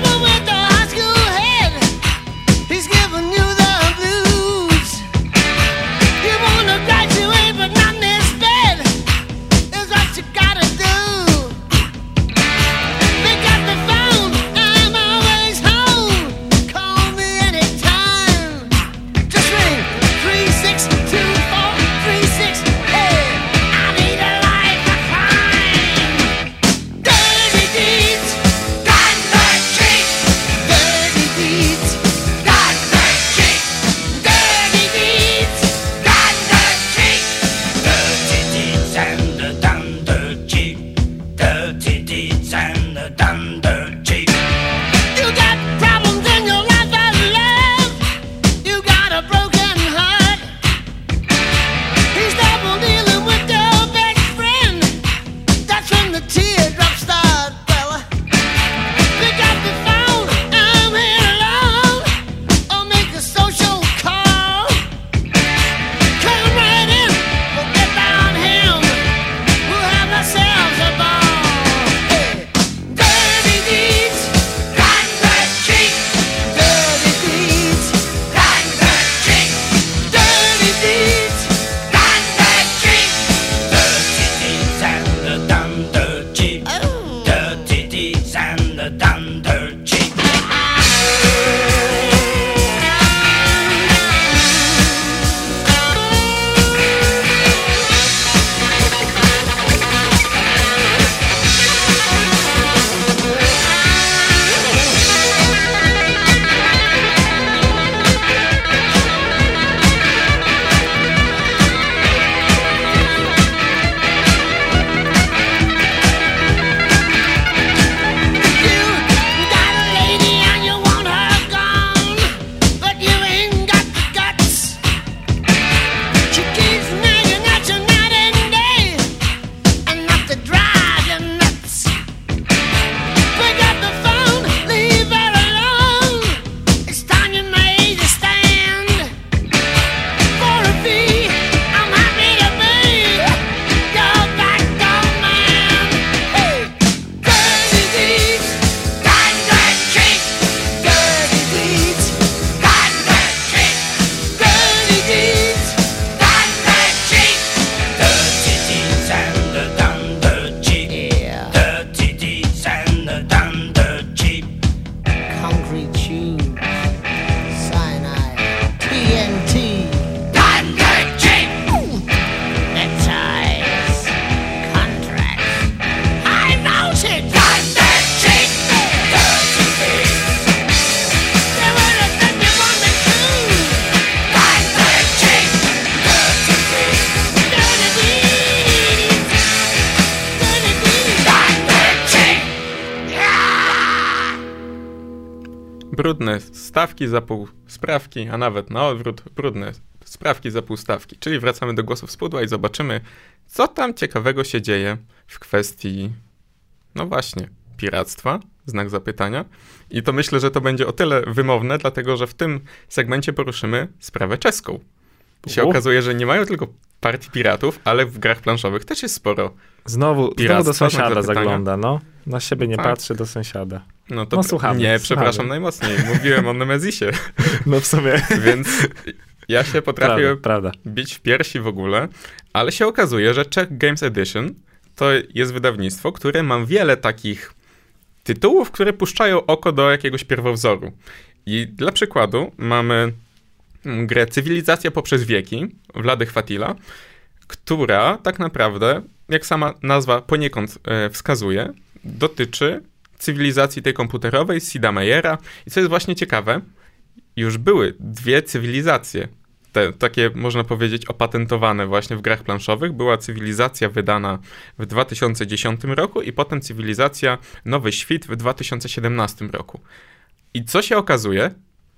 brudne stawki za pół sprawki, a nawet na odwrót, brudne sprawki za pół stawki. Czyli wracamy do głosów z pudła i zobaczymy, co tam ciekawego się dzieje w kwestii, no właśnie, piractwa, znak zapytania. I to myślę, że to będzie o tyle wymowne, dlatego że w tym segmencie poruszymy sprawę czeską. I się U. okazuje, że nie mają tylko partii piratów, ale w grach planszowych też jest sporo. Znowu, znowu do sąsiada zagląda, no. Na siebie nie tak. patrzy, do sąsiada. No to no słuchamy. Nie, słuchamy. przepraszam najmocniej. Mówiłem o Nemezisie. No w sumie. Więc ja się potrafię prawda, prawda. bić w piersi w ogóle, ale się okazuje, że Czech Games Edition to jest wydawnictwo, które ma wiele takich tytułów, które puszczają oko do jakiegoś pierwowzoru. I dla przykładu mamy grę Cywilizacja poprzez wieki Vlady Chvátil'a, która tak naprawdę, jak sama nazwa poniekąd e, wskazuje, dotyczy cywilizacji tej komputerowej Sida Meiera. I co jest właśnie ciekawe, już były dwie cywilizacje, te, takie można powiedzieć opatentowane właśnie w grach planszowych. Była Cywilizacja wydana w dwa tysiące dziesiątym roku i potem Cywilizacja Nowy Świt w dwa tysiące siedemnastym roku. I co się okazuje?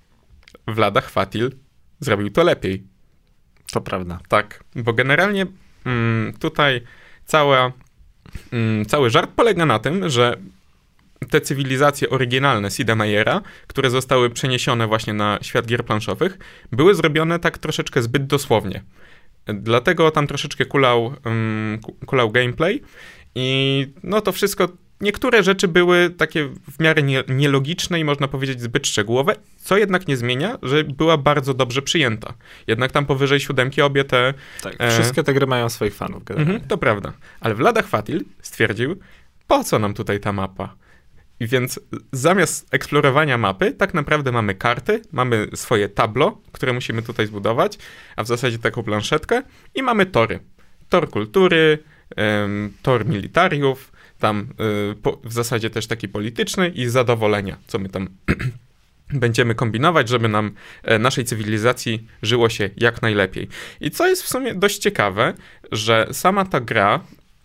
Vlada Chvátil zrobił to lepiej. To prawda. Tak, bo generalnie mm, tutaj cała, mm, cały żart polega na tym, że te cywilizacje oryginalne Sida Meiera, które zostały przeniesione właśnie na świat gier planszowych, były zrobione tak troszeczkę zbyt dosłownie. Dlatego tam troszeczkę kulał, um, kulał gameplay i no to wszystko, niektóre rzeczy były takie w miarę nie, nielogiczne i można powiedzieć zbyt szczegółowe, co jednak nie zmienia, że była bardzo dobrze przyjęta. Jednak tam powyżej siódemki obie te... Tak, e... wszystkie te gry mają swoich fanów generalnie. Mhm, to prawda. Ale Vlada Chvátil stwierdził, po co nam tutaj ta mapa? I więc zamiast eksplorowania mapy, tak naprawdę mamy karty, mamy swoje tablo, które musimy tutaj zbudować, a w zasadzie taką planszetkę i mamy tory. Tor kultury, ym, tor militariów, tam y, po, w zasadzie też taki polityczny i zadowolenia, co my tam będziemy kombinować, żeby nam, e, naszej cywilizacji żyło się jak najlepiej. I co jest w sumie dość ciekawe, że sama ta gra,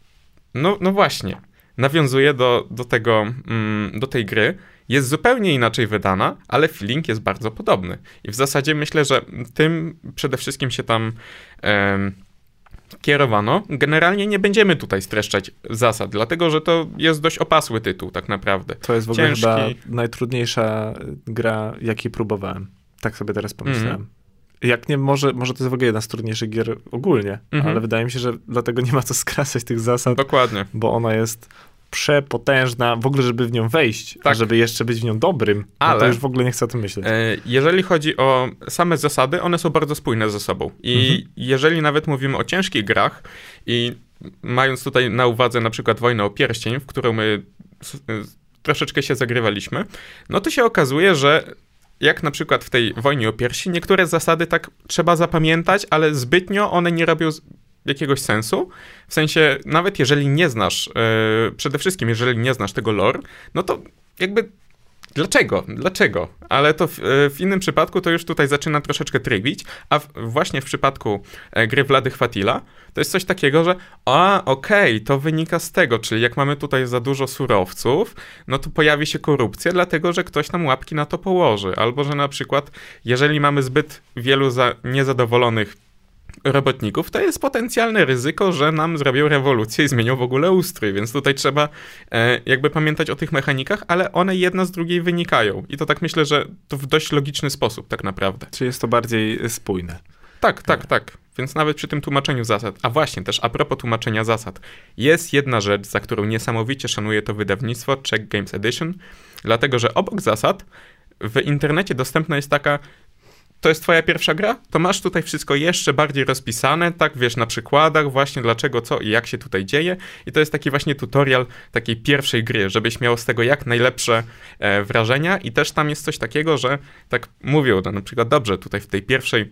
no, no właśnie, nawiązuje do, do tego, mm, do tej gry, jest zupełnie inaczej wydana, ale feeling jest bardzo podobny. I w zasadzie myślę, że tym przede wszystkim się tam em, kierowano. Generalnie nie będziemy tutaj streszczać zasad, dlatego że to jest dość opasły tytuł tak naprawdę. To jest w ogóle Ciężki. chyba najtrudniejsza gra, jakiej próbowałem. Tak sobie teraz pomyślałem. Mm. Jak nie, może, może to jest w ogóle jedna z trudniejszych gier ogólnie, mm-hmm. ale wydaje mi się, że dlatego nie ma co skracać tych zasad. Dokładnie. Bo ona jest przepotężna, w ogóle żeby w nią wejść, tak. a żeby jeszcze być w nią dobrym, ale no to już w ogóle nie chcę o tym myśleć. E, jeżeli chodzi o same zasady, one są bardzo spójne ze sobą. I mhm. jeżeli nawet mówimy o ciężkich grach i mając tutaj na uwadze na przykład Wojnę o Pierścień, w którą my s- troszeczkę się zagrywaliśmy, no to się okazuje, że jak na przykład w tej Wojnie o Pierścień, niektóre zasady tak trzeba zapamiętać, ale zbytnio one nie robią z- jakiegoś sensu, w sensie nawet jeżeli nie znasz, yy, przede wszystkim jeżeli nie znasz tego lore, no to jakby dlaczego? Dlaczego? Ale to w, w innym przypadku to już tutaj zaczyna troszeczkę trybić, a w, właśnie w przypadku e, gry Vlady Chvátil'a to jest coś takiego, że a, okej, okay, to wynika z tego, czyli jak mamy tutaj za dużo surowców, no to pojawi się korupcja, dlatego, że ktoś tam łapki na to położy, albo że na przykład jeżeli mamy zbyt wielu za, niezadowolonych robotników, to jest potencjalne ryzyko, że nam zrobią rewolucję i zmienią w ogóle ustrój, więc tutaj trzeba e, jakby pamiętać o tych mechanikach, ale one jedna z drugiej wynikają i to tak myślę, że to w dość logiczny sposób tak naprawdę. Czy jest to bardziej spójne? Tak, tak, tak. Więc nawet przy tym tłumaczeniu zasad, a właśnie też a propos tłumaczenia zasad, jest jedna rzecz, za którą niesamowicie szanuję to wydawnictwo Czech Games Edition, dlatego, że obok zasad w internecie dostępna jest taka to jest twoja pierwsza gra, to masz tutaj wszystko jeszcze bardziej rozpisane, tak, wiesz, na przykładach właśnie dlaczego, co i jak się tutaj dzieje i to jest taki właśnie tutorial takiej pierwszej gry, żebyś miał z tego jak najlepsze e, wrażenia i też tam jest coś takiego, że tak mówią, no, na przykład dobrze, tutaj w tej pierwszej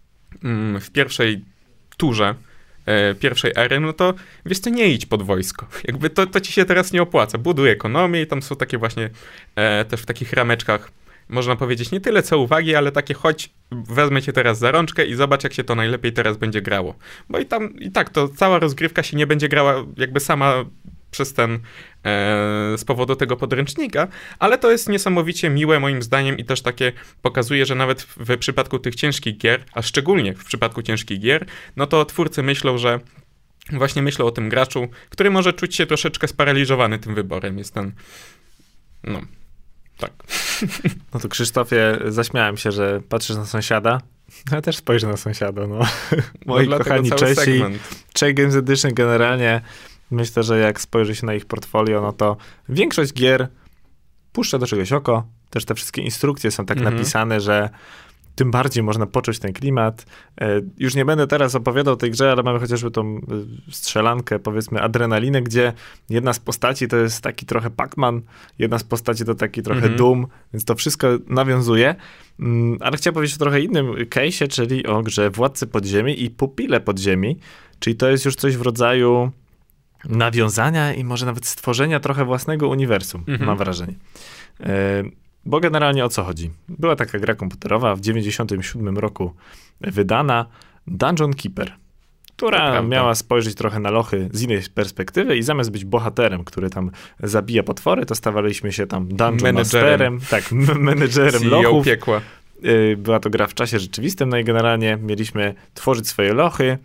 mm, w pierwszej turze e, pierwszej ery, no to wiesz co, nie idź pod wojsko, jakby to, to ci się teraz nie opłaca, buduj ekonomię i tam są takie właśnie e, też w takich rameczkach można powiedzieć nie tyle co uwagi, ale takie chodź, wezmę cię teraz za rączkę i zobacz, jak się to najlepiej teraz będzie grało. Bo i tam, i tak, to cała rozgrywka się nie będzie grała jakby sama przez ten, e, z powodu tego podręcznika, ale to jest niesamowicie miłe moim zdaniem i też takie pokazuje, że nawet w przypadku tych ciężkich gier, a szczególnie w przypadku ciężkich gier, no to twórcy myślą, że właśnie myślą o tym graczu, który może czuć się troszeczkę sparaliżowany tym wyborem. Jest ten, no, tak. No to Krzysztofie, zaśmiałem się, że patrzysz na sąsiada. Ja też spojrzę na sąsiada, no. Moi no kochani Czesi, Czech Games Edition generalnie, myślę, że jak spojrzy się na ich portfolio, no to większość gier puszcza do czegoś oko. Też te wszystkie instrukcje są tak mhm. napisane, że tym bardziej można poczuć ten klimat. E, już nie będę teraz opowiadał o tej grze, ale mamy chociażby tą strzelankę, powiedzmy adrenalinę, gdzie jedna z postaci to jest taki trochę Pac-Man, jedna z postaci to taki trochę mm-hmm. Doom, więc to wszystko nawiązuje. Mm, ale chciałem powiedzieć o trochę innym case'ie, czyli o grze Władcy Podziemi i Pupile Podziemi, czyli to jest już coś w rodzaju nawiązania i może nawet stworzenia trochę własnego uniwersum, mm-hmm. mam wrażenie. E, Bo generalnie o co chodzi? Była taka gra komputerowa w dziewięćdziesiątym siódmym roku wydana, Dungeon Keeper, która miała spojrzeć trochę na lochy z innej perspektywy i zamiast być bohaterem, który tam zabija potwory, to stawaliśmy się tam Dungeon Masterem, tak, menedżerem lochów. Piekła. Była to gra w czasie rzeczywistym, no i generalnie mieliśmy tworzyć swoje lochy,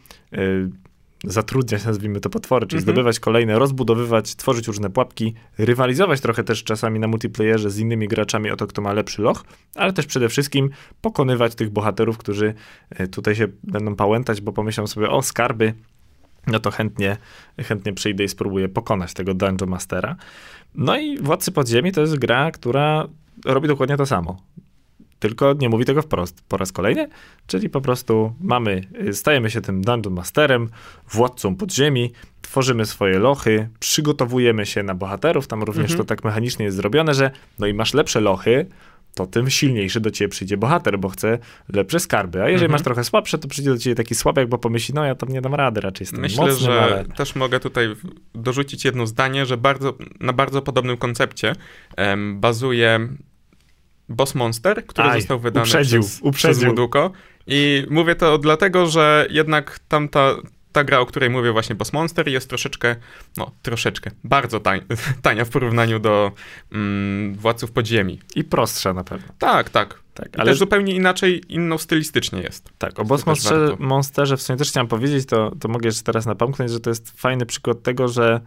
zatrudniać, nazwijmy to, potwory, czyli mm-hmm. zdobywać kolejne, rozbudowywać, tworzyć różne pułapki, rywalizować trochę też czasami na multiplayerze z innymi graczami o to, kto ma lepszy loch, ale też przede wszystkim pokonywać tych bohaterów, którzy tutaj się będą pałętać, bo pomyślą sobie, o, skarby, no to chętnie, chętnie przyjdę i spróbuję pokonać tego Dungeon Mastera. No i Władcy Podziemi to jest gra, która robi dokładnie to samo. Tylko nie mówi tego wprost po raz kolejny, czyli po prostu mamy, stajemy się tym Dungeon Masterem, władcą podziemi, tworzymy swoje lochy, przygotowujemy się na bohaterów, tam również mhm. to tak mechanicznie jest zrobione, że no i masz lepsze lochy, to tym silniejszy do ciebie przyjdzie bohater, bo chce lepsze skarby, a jeżeli mhm. masz trochę słabsze, to przyjdzie do ciebie taki słabiak, bo pomyśli, no ja tam nie dam rady, raczej jestem Myślę, mocnym, że ale... też mogę tutaj dorzucić jedno zdanie, że bardzo, na bardzo podobnym koncepcie um, bazuje Boss Monster, który Aj, został wydany uprzedził, przez, uprzedził. przez Moduko. I mówię to dlatego, że jednak tamta ta gra, o której mówię, właśnie Boss Monster, jest troszeczkę, no troszeczkę, bardzo tań, tania w porównaniu do mm, Władców Podziemi. I prostsza na pewno. Tak, tak. tak ale też zupełnie inaczej, inną stylistycznie jest. Tak, o Boss Monsterze, Monsterze w sumie też chciałem powiedzieć, to, to mogę jeszcze teraz napomknąć, że to jest fajny przykład tego, że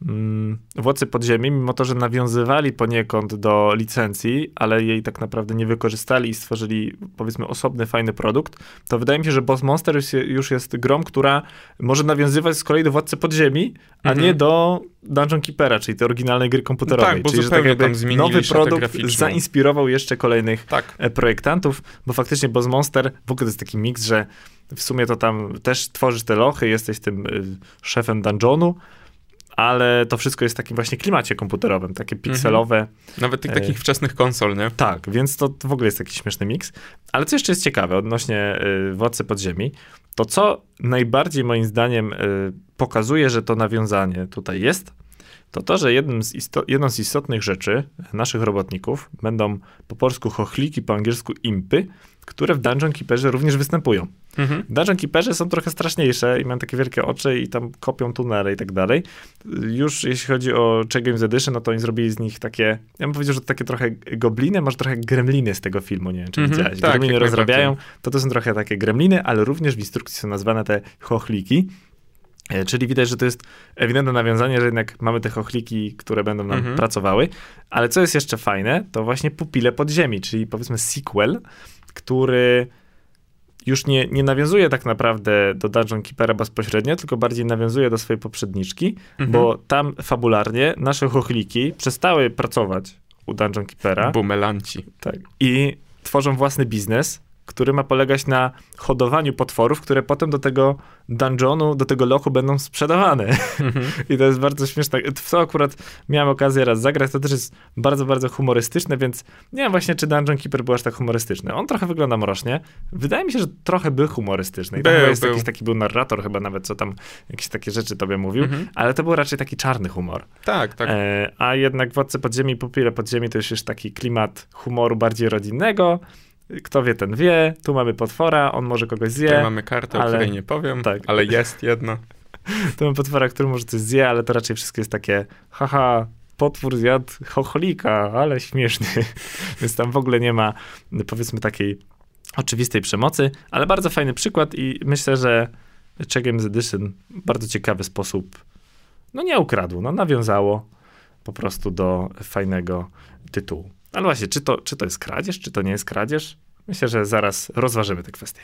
Władcy Podziemi, mimo to, że nawiązywali poniekąd do licencji, ale jej tak naprawdę nie wykorzystali i stworzyli, powiedzmy, osobny, fajny produkt, to wydaje mi się, że Boss Monster już, już jest grą, która może nawiązywać z kolei do Władcy Podziemi, a mhm. nie do Dungeon Keepera, czyli tej oryginalnej gry komputerowej. Tak, bo czyli, zupełnie że tak tam zmienili nowy produkt graficzną. Zainspirował jeszcze kolejnych tak. projektantów, bo faktycznie Boss Monster w ogóle to jest taki miks, że w sumie to tam też tworzysz te lochy, jesteś tym y, szefem dungeonu, ale to wszystko jest w takim właśnie klimacie komputerowym, takie pikselowe. Mhm. Nawet tych takich e... wczesnych konsol, nie? Tak, więc to w ogóle jest taki śmieszny miks. Ale co jeszcze jest ciekawe odnośnie y, Władcy Podziemi, to co najbardziej moim zdaniem y, pokazuje, że to nawiązanie tutaj jest, to to, że jednym z isto- jedną z istotnych rzeczy naszych robotników będą po polsku chochliki, po angielsku impy, które w Dungeon Keeperze również występują. Mhm. W Dungeon Keeperze są trochę straszniejsze i mają takie wielkie oczy i tam kopią tunele i tak dalej. Już jeśli chodzi o Czech Games Edition, no to oni zrobili z nich takie, ja bym powiedział, że to takie trochę gobliny, może trochę gremliny z tego filmu, nie wiem, czy mhm. widziałeś. Tak, gremliny rozrabiają, to to są trochę takie gremliny, ale również w instrukcji są nazwane te chochliki. Czyli widać, że to jest ewidentne nawiązanie, że jednak mamy te chochliki, które będą nam mhm. pracowały. Ale co jest jeszcze fajne, to właśnie Pupile Podziemi, czyli powiedzmy sequel, który już nie, nie nawiązuje tak naprawdę do Dungeon Keepera bezpośrednio, tylko bardziej nawiązuje do swojej poprzedniczki, mhm. bo tam fabularnie nasze chochliki przestały pracować u Dungeon Keepera. Bumelanci. Tak. I tworzą własny biznes, który ma polegać na hodowaniu potworów, które potem do tego dungeonu, do tego lochu będą sprzedawane. Mm-hmm. I to jest bardzo śmieszne. W to akurat miałem okazję raz zagrać, to też jest bardzo, bardzo humorystyczne, więc nie wiem właśnie, czy Dungeon Keeper był aż tak humorystyczny. On trochę wygląda mrocznie. Wydaje mi się, że trochę był humorystyczny. I tam był, jest był. Jakiś taki był narrator chyba nawet, co tam jakieś takie rzeczy tobie mówił, mm-hmm. ale to był raczej taki czarny humor. Tak, tak. E, a jednak Władcy Podziemi, Pupile Podziemi to już jest taki klimat humoru bardziej rodzinnego. Kto wie, ten wie. Tu mamy potwora, on może kogoś zje. Tutaj mamy kartę, ale... o której nie powiem, tak. ale jest jedna. To mamy potwora, który może coś zje, ale to raczej wszystko jest takie, haha, potwór zjadł chocholika, ale śmieszny. Więc tam w ogóle nie ma, powiedzmy, takiej oczywistej przemocy, ale bardzo fajny przykład i myślę, że Czech Games Edition w bardzo ciekawy sposób, no nie ukradło, no nawiązało po prostu do fajnego tytułu. Ale właśnie, czy to, czy to jest kradzież, czy to nie jest kradzież? Myślę, że zaraz rozważymy tę kwestię.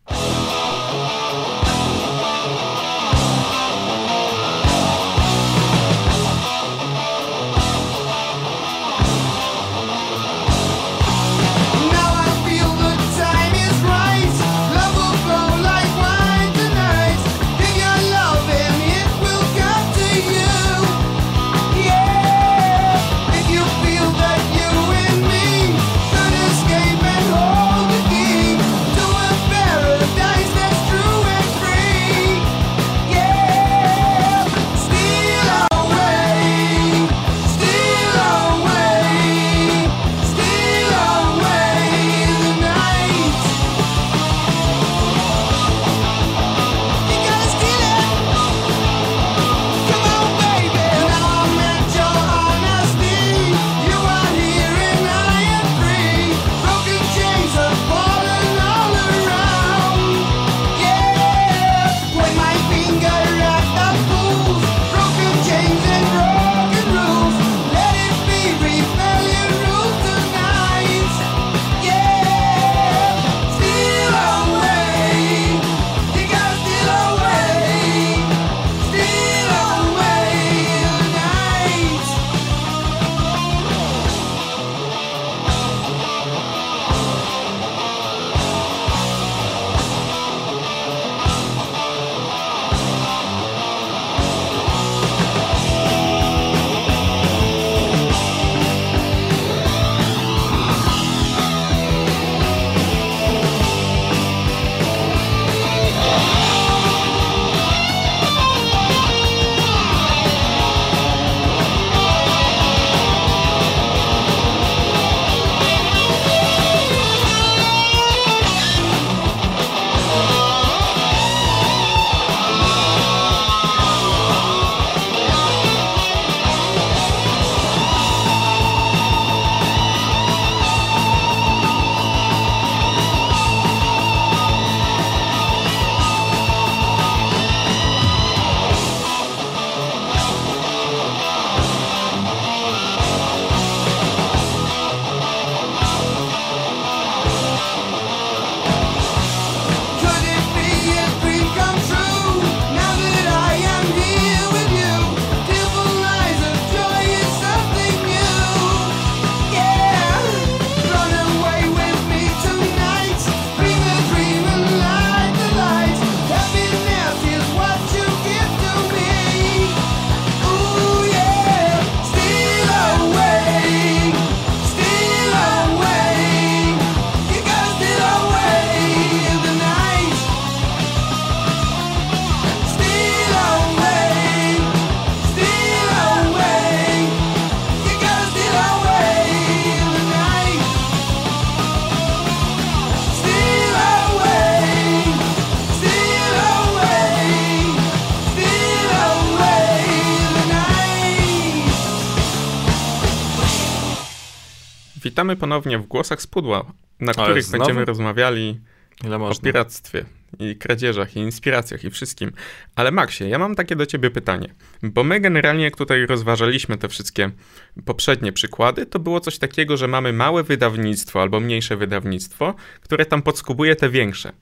Witamy ponownie w Głosach z Pudła, na Ale których znowu? będziemy rozmawiali Ile o można? piractwie i kradzieżach, i inspiracjach, i wszystkim. Ale Maxie, ja mam takie do ciebie pytanie, bo my generalnie jak tutaj rozważaliśmy te wszystkie poprzednie przykłady, to było coś takiego, że mamy małe wydawnictwo albo mniejsze wydawnictwo, które tam podskubuje te większe.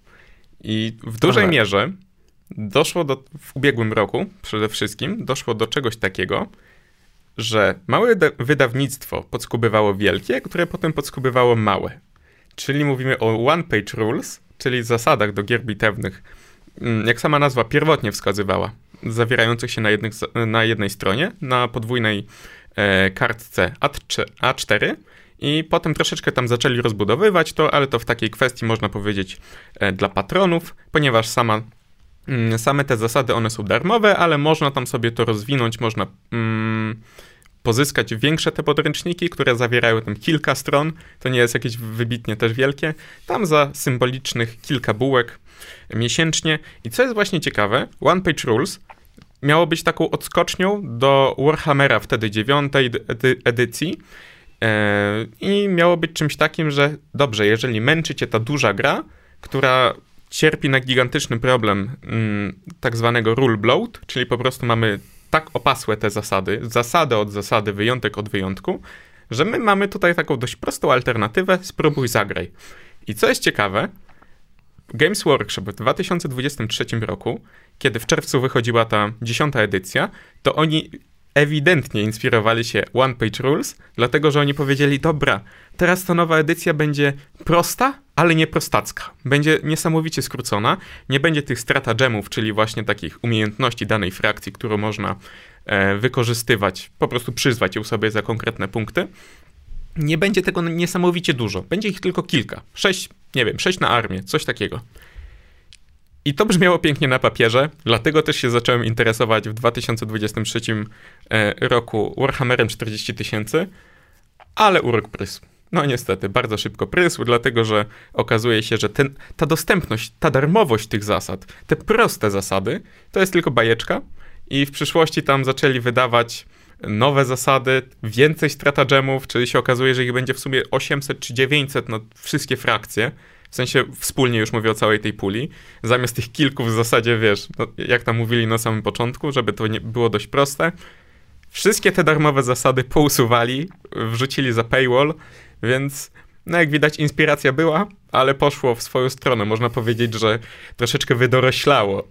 I w dużej Aha. mierze doszło do, w ubiegłym roku przede wszystkim, doszło do czegoś takiego, że małe da- wydawnictwo podskubywało wielkie, które potem podskubywało małe. Czyli mówimy o one-page rules, czyli zasadach do gier bitewnych, jak sama nazwa pierwotnie wskazywała, zawierających się na, jednych, na jednej stronie, na podwójnej e, kartce A cztery i potem troszeczkę tam zaczęli rozbudowywać to, ale to w takiej kwestii można powiedzieć e, dla patronów, ponieważ sama, mm, same te zasady, one są darmowe, ale można tam sobie to rozwinąć, można mm, pozyskać większe te podręczniki, które zawierają tam kilka stron, to nie jest jakieś wybitnie też wielkie, tam za symbolicznych kilka bułek miesięcznie. I co jest właśnie ciekawe, One Page Rules miało być taką odskocznią do Warhammera wtedy dziewiątej edy- edycji yy, i miało być czymś takim, że dobrze, jeżeli męczy cię ta duża gra, która cierpi na gigantyczny problem mm, tak zwanego rule bloat, czyli po prostu mamy tak opasłe te zasady, zasadę od zasady, wyjątek od wyjątku, że my mamy tutaj taką dość prostą alternatywę, spróbuj, zagraj. I co jest ciekawe, Games Workshop w dwa tysiące dwudziestym trzecim roku, kiedy w czerwcu wychodziła ta dziesiąta edycja, to oni ewidentnie inspirowali się One Page Rules, dlatego, że oni powiedzieli, dobra, teraz ta nowa edycja będzie prosta, ale nie prostacka. Będzie niesamowicie skrócona, nie będzie tych stratagemów, czyli właśnie takich umiejętności danej frakcji, którą można e, wykorzystywać, po prostu przyzwać ją sobie za konkretne punkty. Nie będzie tego niesamowicie dużo. Będzie ich tylko kilka. Sześć, nie wiem, sześć na armię, coś takiego. I to brzmiało pięknie na papierze, dlatego też się zacząłem interesować w dwa tysiące dwudziestym trzecim e, roku Warhammerem czterdzieści tysięcy, ale urok prysł. No niestety, bardzo szybko prysł, dlatego że okazuje się, że ten, ta dostępność, ta darmowość tych zasad, te proste zasady, to jest tylko bajeczka i w przyszłości tam zaczęli wydawać nowe zasady, więcej stratagemów, czyli się okazuje, że ich będzie w sumie osiemset czy dziewięćset na wszystkie frakcje, w sensie wspólnie już mówię o całej tej puli, zamiast tych kilku w zasadzie, wiesz, no, jak tam mówili na samym początku, żeby to nie było dość proste, wszystkie te darmowe zasady pousuwali, wrzucili za paywall, więc no jak widać inspiracja była, ale poszło w swoją stronę. Można powiedzieć, że troszeczkę wydoroślało.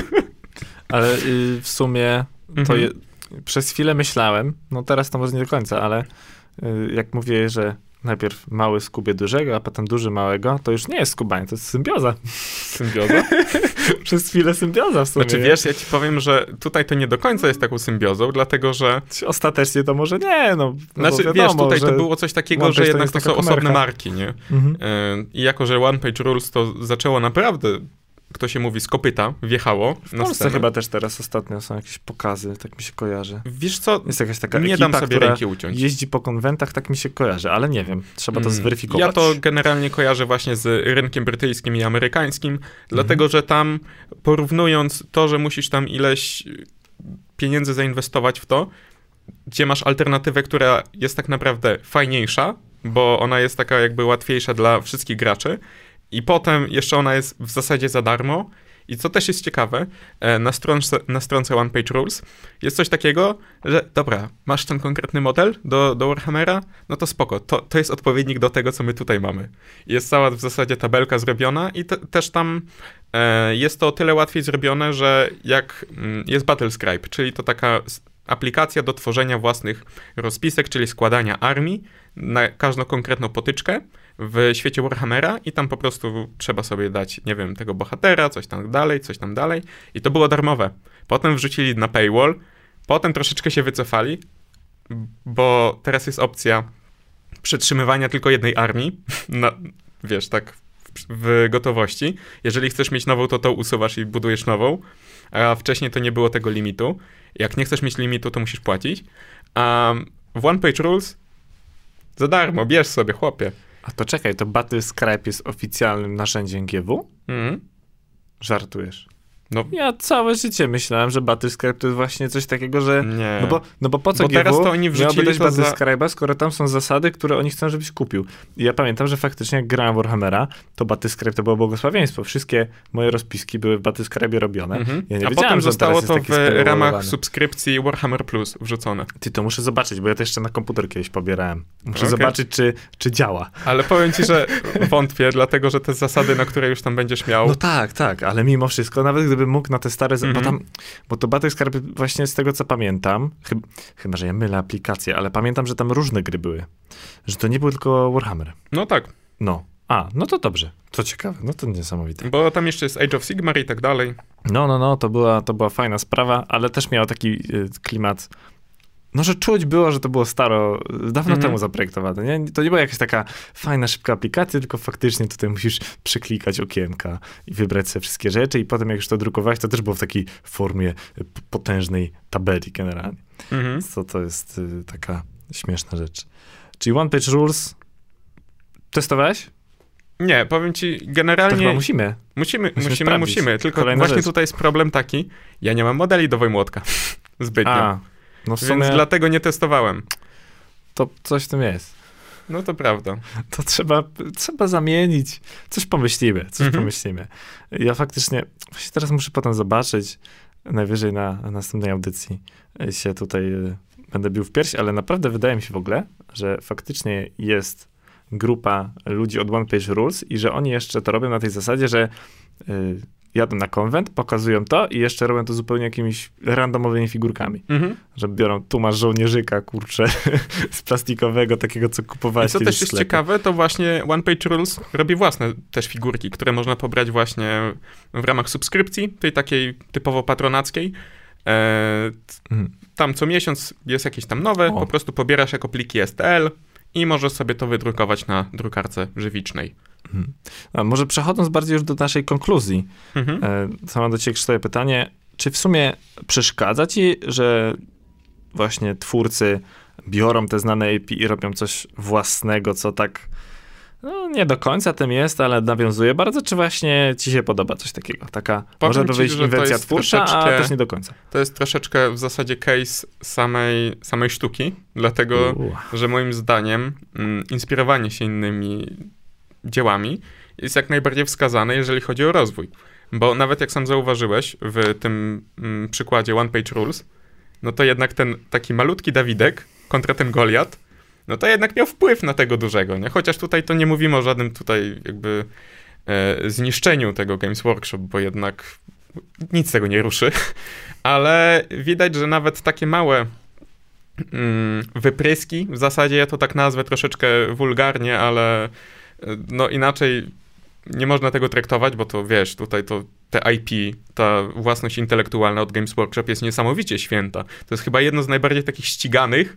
Ale y, w sumie to mhm. je, przez chwilę myślałem, no teraz to może nie do końca, ale y, jak mówię, że najpierw mały skubie dużego, a potem duży małego, to już nie jest skubanie, to jest symbioza. Symbioza? Przez chwilę symbioza w sumie. Znaczy wiesz, ja ci powiem, że tutaj to nie do końca jest taką symbiozą, dlatego że... Ostatecznie to może nie, no. no znaczy wiadomo, wiesz, tutaj że to było coś takiego, że jednak to, to są komerka. osobne marki, nie? Mhm. I jako, że One Page Rules to zaczęło naprawdę, kto się mówi, z kopyta, wjechało W na Polsce scenę. chyba też teraz ostatnio są jakieś pokazy, tak mi się kojarzy. Wiesz co, Jest jakaś taka nie ekipa, dam sobie która ręki uciąć. jeździ po konwentach, tak mi się kojarzy, ale nie wiem, trzeba to zweryfikować. Ja to generalnie kojarzę właśnie z rynkiem brytyjskim i amerykańskim, mhm. dlatego, że tam porównując to, że musisz tam ileś pieniędzy zainwestować w to, gdzie masz alternatywę, która jest tak naprawdę fajniejsza, bo ona jest taka jakby łatwiejsza dla wszystkich graczy i potem jeszcze ona jest w zasadzie za darmo. I co też jest ciekawe, na stronce, na stronce One Page Rules jest coś takiego, że dobra, masz ten konkretny model do, do Warhammera, no to spoko, to, to jest odpowiednik do tego, co my tutaj mamy. Jest cała w zasadzie tabelka zrobiona i te, też tam e, jest to o tyle łatwiej zrobione, że jak mm, jest Battle Scribe, czyli to taka aplikacja do tworzenia własnych rozpisek, czyli składania armii na każdą konkretną potyczkę w świecie Warhammera i tam po prostu trzeba sobie dać, nie wiem, tego bohatera, coś tam dalej, coś tam dalej i to było darmowe. Potem wrzucili na paywall, potem troszeczkę się wycofali, bo teraz jest opcja przetrzymywania tylko jednej armii, na, wiesz, tak w, w gotowości. Jeżeli chcesz mieć nową, to to usuwasz i budujesz nową, a wcześniej to nie było tego limitu. Jak nie chcesz mieć limitu, to musisz płacić. A w One Page Rules za darmo, bierz sobie, chłopie. A to czekaj, to Battle Scribe jest oficjalnym narzędziem G W? Mhm. Żartujesz. No. Ja całe życie myślałem, że Battle Scribe to jest właśnie coś takiego, że... Nie. No bo, no bo po co bo G W teraz to oni miałoby dać Battle za... Scribe'a, skoro tam są zasady, które oni chcą, żebyś kupił. I ja pamiętam, że faktycznie jak grałem Warhammera, to Battle Scribe to było błogosławieństwo. Wszystkie moje rozpiski były w Battle Scribe'ie robione. Mhm. Ja nie A wiedziałem, potem że zostało to w ramach subskrypcji. subskrypcji Warhammer Plus wrzucone. Ty, to muszę zobaczyć, bo ja to jeszcze na komputer kiedyś pobierałem. Muszę Okay. zobaczyć, czy, czy działa. Ale powiem ci, że wątpię, dlatego, że te zasady, na które już tam będziesz miał... No tak, tak, ale mimo wszystko, nawet gdybym mógł na te stare... Mm-hmm. Bo, tam, bo to Battle Scribe właśnie z tego, co pamiętam, chyb, chyba, że ja mylę aplikację, ale pamiętam, że tam różne gry były. Że to nie był tylko Warhammer. No tak. No. A, no to dobrze. To ciekawe, no to niesamowite. Bo tam jeszcze jest Age of Sigmar i tak dalej. No, no, no, to była, to była fajna sprawa, ale też miała taki y, klimat... No, że czuć było, że to było staro, dawno mm. temu zaprojektowane, nie? To nie była jakaś taka fajna, szybka aplikacja, tylko faktycznie tutaj musisz przeklikać okienka i wybrać sobie wszystkie rzeczy i potem jak już to drukowałeś, to też było w takiej formie potężnej tabeli generalnie. Mm. To, to jest y, taka śmieszna rzecz. Czyli One Page Rules testowałeś? Nie, powiem ci, To generalnie... chyba musimy. Musimy, Musimy musimy, sprawdzić. musimy. Tylko Kolejna właśnie rzecz. tutaj jest problem taki, ja nie mam modeli do Wojmłotka zbytnio, A, no w sumie więc dlatego nie testowałem. to coś w tym jest. No to prawda. To trzeba, trzeba zamienić. Coś pomyślimy, coś Mhm. pomyślimy. Ja faktycznie, właśnie teraz muszę potem zobaczyć, najwyżej na, na następnej audycji się tutaj y, będę bił w pierś, ale naprawdę wydaje mi się w ogóle, że faktycznie jest grupa ludzi od One Page Rules i że oni jeszcze to robią na tej zasadzie, że y, jadą na konwent, pokazują to i jeszcze robią to zupełnie jakimiś randomowymi figurkami. Mhm. Że biorą, tu masz żołnierzyka, kurczę, z plastikowego, takiego, co I kupowałeś co kiedyś też w jest sklepie. ciekawe, to właśnie One Page Rules robi własne też figurki, które można pobrać właśnie w ramach subskrypcji, tej takiej typowo patronackiej. E, Mhm. tam co miesiąc jest jakieś tam nowe, O. po prostu pobierasz jako pliki S T L i możesz sobie to wydrukować na drukarce żywicznej. Mhm. A może przechodząc bardziej już do naszej konkluzji, Mhm. e, co mam do ciebie, Krzysztofie, pytanie, czy w sumie przeszkadza ci, że właśnie twórcy biorą te znane A P i robią coś własnego, co tak no, nie do końca tym jest, ale nawiązuje bardzo, czy właśnie ci się podoba coś takiego? Taka, Powiem można ci, powiedzieć, że to inwencja jest twórcza, a troszeczkę- też nie do końca. To jest troszeczkę w zasadzie case samej, samej sztuki, dlatego U. że moim zdaniem mm, inspirowanie się innymi dziełami jest jak najbardziej wskazane, jeżeli chodzi o rozwój. Bo nawet jak sam zauważyłeś w tym mm, przykładzie One Page Rules, no to jednak ten taki malutki Dawidek kontra ten Goliat, no to jednak miał wpływ na tego dużego, nie? Chociaż tutaj to nie mówimy o żadnym tutaj jakby e, zniszczeniu tego Games Workshop, bo jednak nic tego nie ruszy, ale widać, że nawet takie małe mm, wypryski, w zasadzie ja to tak nazwę troszeczkę wulgarnie, ale e, no inaczej nie można tego traktować, bo to wiesz, tutaj to te I P, ta własność intelektualna od Games Workshop jest niesamowicie święta. To jest chyba jedno z najbardziej takich ściganych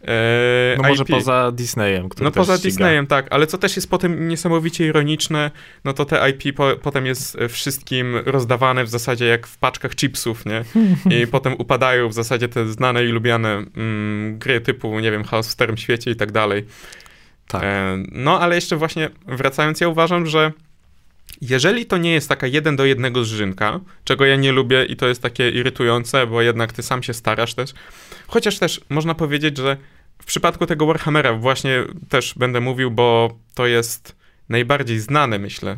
e, No może I P. poza Disneyem, który No też poza ściga. Disneyem, tak, ale co też jest potem niesamowicie ironiczne, no to te I P po, potem jest wszystkim rozdawane w zasadzie jak w paczkach chipsów, nie? I potem upadają w zasadzie te znane i lubiane mm, gry typu, nie wiem, Chaos w Starym Świecie i tak dalej. Tak. E, no ale jeszcze właśnie wracając, ja uważam, że jeżeli to nie jest taka jeden do jednego zżynka, czego ja nie lubię i to jest takie irytujące, bo jednak ty sam się starasz też, chociaż też można powiedzieć, że w przypadku tego Warhammera właśnie też będę mówił, bo to jest najbardziej znane, myślę,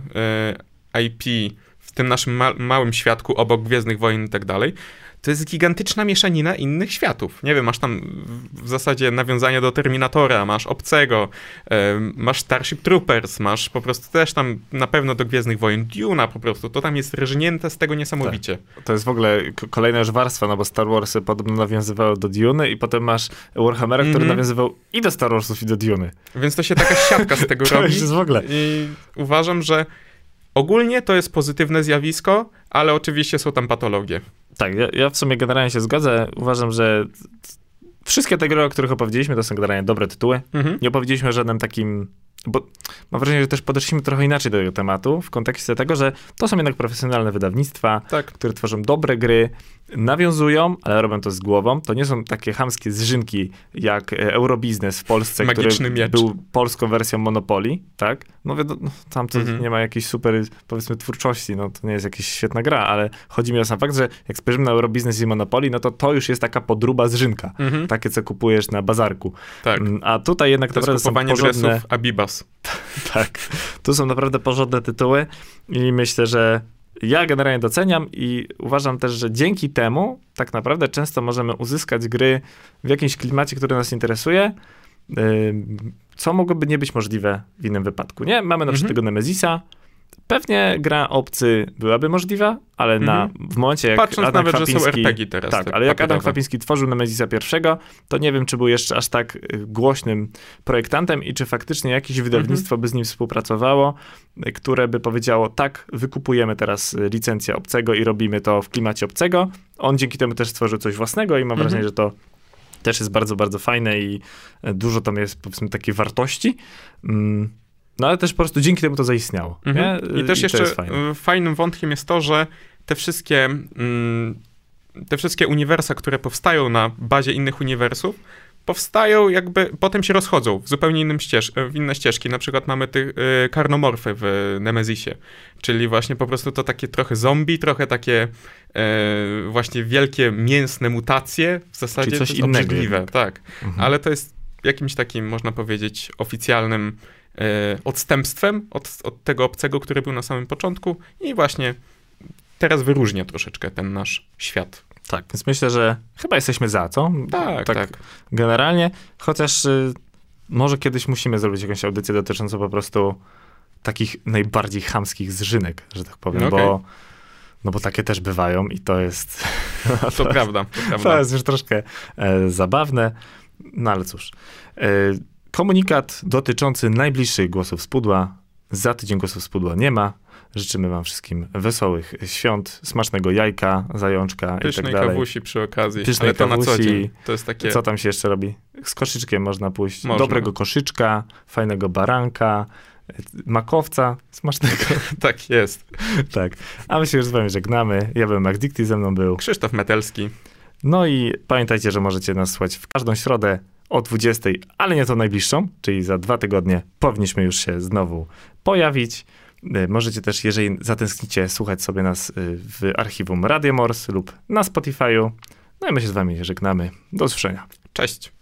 I P w tym naszym ma- małym świadku obok Gwiezdnych Wojen i tak dalej. To jest gigantyczna mieszanina innych światów. Nie wiem, masz tam w zasadzie nawiązanie do Terminatora, masz Obcego, e, masz Starship Troopers, masz po prostu też tam na pewno do Gwiezdnych Wojen Dune'a po prostu. To tam jest rżnięte z tego niesamowicie. To jest w ogóle k- kolejna już warstwa, no bo Star Warsy podobno nawiązywały do Duny i potem masz Warhammera, który Mhm. nawiązywał i do Star Warsów, i do Duny. Więc to się taka siatka z tego To robi. już jest w ogóle. I uważam, że ogólnie to jest pozytywne zjawisko, ale oczywiście są tam patologie. Tak, ja, ja w sumie generalnie się zgodzę. Uważam, że wszystkie te gry, o których opowiedzieliśmy, to są generalnie dobre tytuły. Mhm. Nie opowiedzieliśmy o żadnym takim... Bo mam wrażenie, że też podeszliśmy trochę inaczej do tego tematu, w kontekście tego, że to są jednak profesjonalne wydawnictwa, Tak. które tworzą dobre gry, nawiązują, ale robią to z głową. To nie są takie chamskie zżynki jak e, Eurobiznes w Polsce, Magiczny który miecz. był polską wersją Monopoly, tak? No, wiadomo, no tam to Mhm. nie ma jakiejś super, powiedzmy, twórczości, no to nie jest jakaś świetna gra, ale chodzi mi o sam fakt, że jak spojrzymy na Eurobiznes i Monopoly, no to to już jest taka podruba zżynka. Mhm. Takie, co kupujesz na bazarku. Tak. Mm, A tutaj jednak To jest naprawdę są kupowanie porządne... dresów Abibas. Tak, tu są naprawdę porządne tytuły i myślę, że ja generalnie doceniam i uważam też, że dzięki temu tak naprawdę często możemy uzyskać gry w jakimś klimacie, który nas interesuje, yy, co mogłoby nie być możliwe w innym wypadku, nie? Mamy na przykład Mhm. tego Nemezisa, pewnie gra obcy byłaby możliwa, ale na, w momencie jak Patrząc Adam nawet, że są Kwapiński... R P G teraz. Tak, ale jak Adam papierowe. Kwapiński tworzył Nemezisa pierwszego, to nie wiem, czy był jeszcze aż tak y, głośnym projektantem i czy faktycznie jakieś wydawnictwo by z nim współpracowało, y, które by powiedziało, tak, wykupujemy teraz y, licencję obcego i robimy to w klimacie obcego. On dzięki temu też stworzył coś własnego i mam Mhm. wrażenie, że to też jest bardzo, bardzo fajne i y, dużo tam jest, powiedzmy, takiej wartości. Mm, No ale też po prostu dzięki temu to zaistniało. Mhm. Nie? I też to jeszcze jest fajne. y, fajnym wątkiem jest to, że te wszystkie, mm, te wszystkie uniwersa, które powstają na bazie innych uniwersów, powstają jakby, potem się rozchodzą w zupełnie innym ścież, w inne ścieżki. Na przykład mamy te y, karnomorfy w Nemezisie, czyli właśnie po prostu to takie trochę zombie, trochę takie y, właśnie wielkie mięsne mutacje. W zasadzie czyli coś to jest innego obrzydliwe, jednak. tak. Mhm. Ale to jest jakimś takim, można powiedzieć, oficjalnym y, odstępstwem od, od tego obcego, który był na samym początku i właśnie teraz wyróżnia troszeczkę ten nasz świat. Tak, więc myślę, że chyba jesteśmy za, co? Tak, tak. tak. Generalnie, chociaż y, może kiedyś musimy zrobić jakąś audycję dotyczącą po prostu takich najbardziej chamskich zżynek, że tak powiem, Okay. bo, no bo takie też bywają i to jest... to, to prawda, to prawda. To jest już troszkę e, zabawne, no ale cóż. E, komunikat dotyczący najbliższych głosów z pudła. Za tydzień głosów z pudła nie ma. Życzymy wam wszystkim wesołych świąt, smacznego jajka, zajączka Pysznej i tak dalej. kawusi przy okazji, Pysznej ale to kawusi. na co dzień. To jest takie... Co tam się jeszcze robi? Z koszyczkiem można pójść. Można. Dobrego koszyczka, fajnego baranka, makowca, smacznego. Tak jest. Tak. A my się już z wami żegnamy. Ja byłem MacDicty, ze mną był Krzysztof Metelski. No i pamiętajcie, że możecie nas słuchać w każdą środę o dwudziestej, ale nie tą najbliższą, czyli za dwa tygodnie powinniśmy już się znowu pojawić. Możecie też, jeżeli zatęsknicie, słuchać sobie nas w archiwum Radio Morse lub na Spotify'u. No i my się z wami żegnamy. Do usłyszenia. Cześć.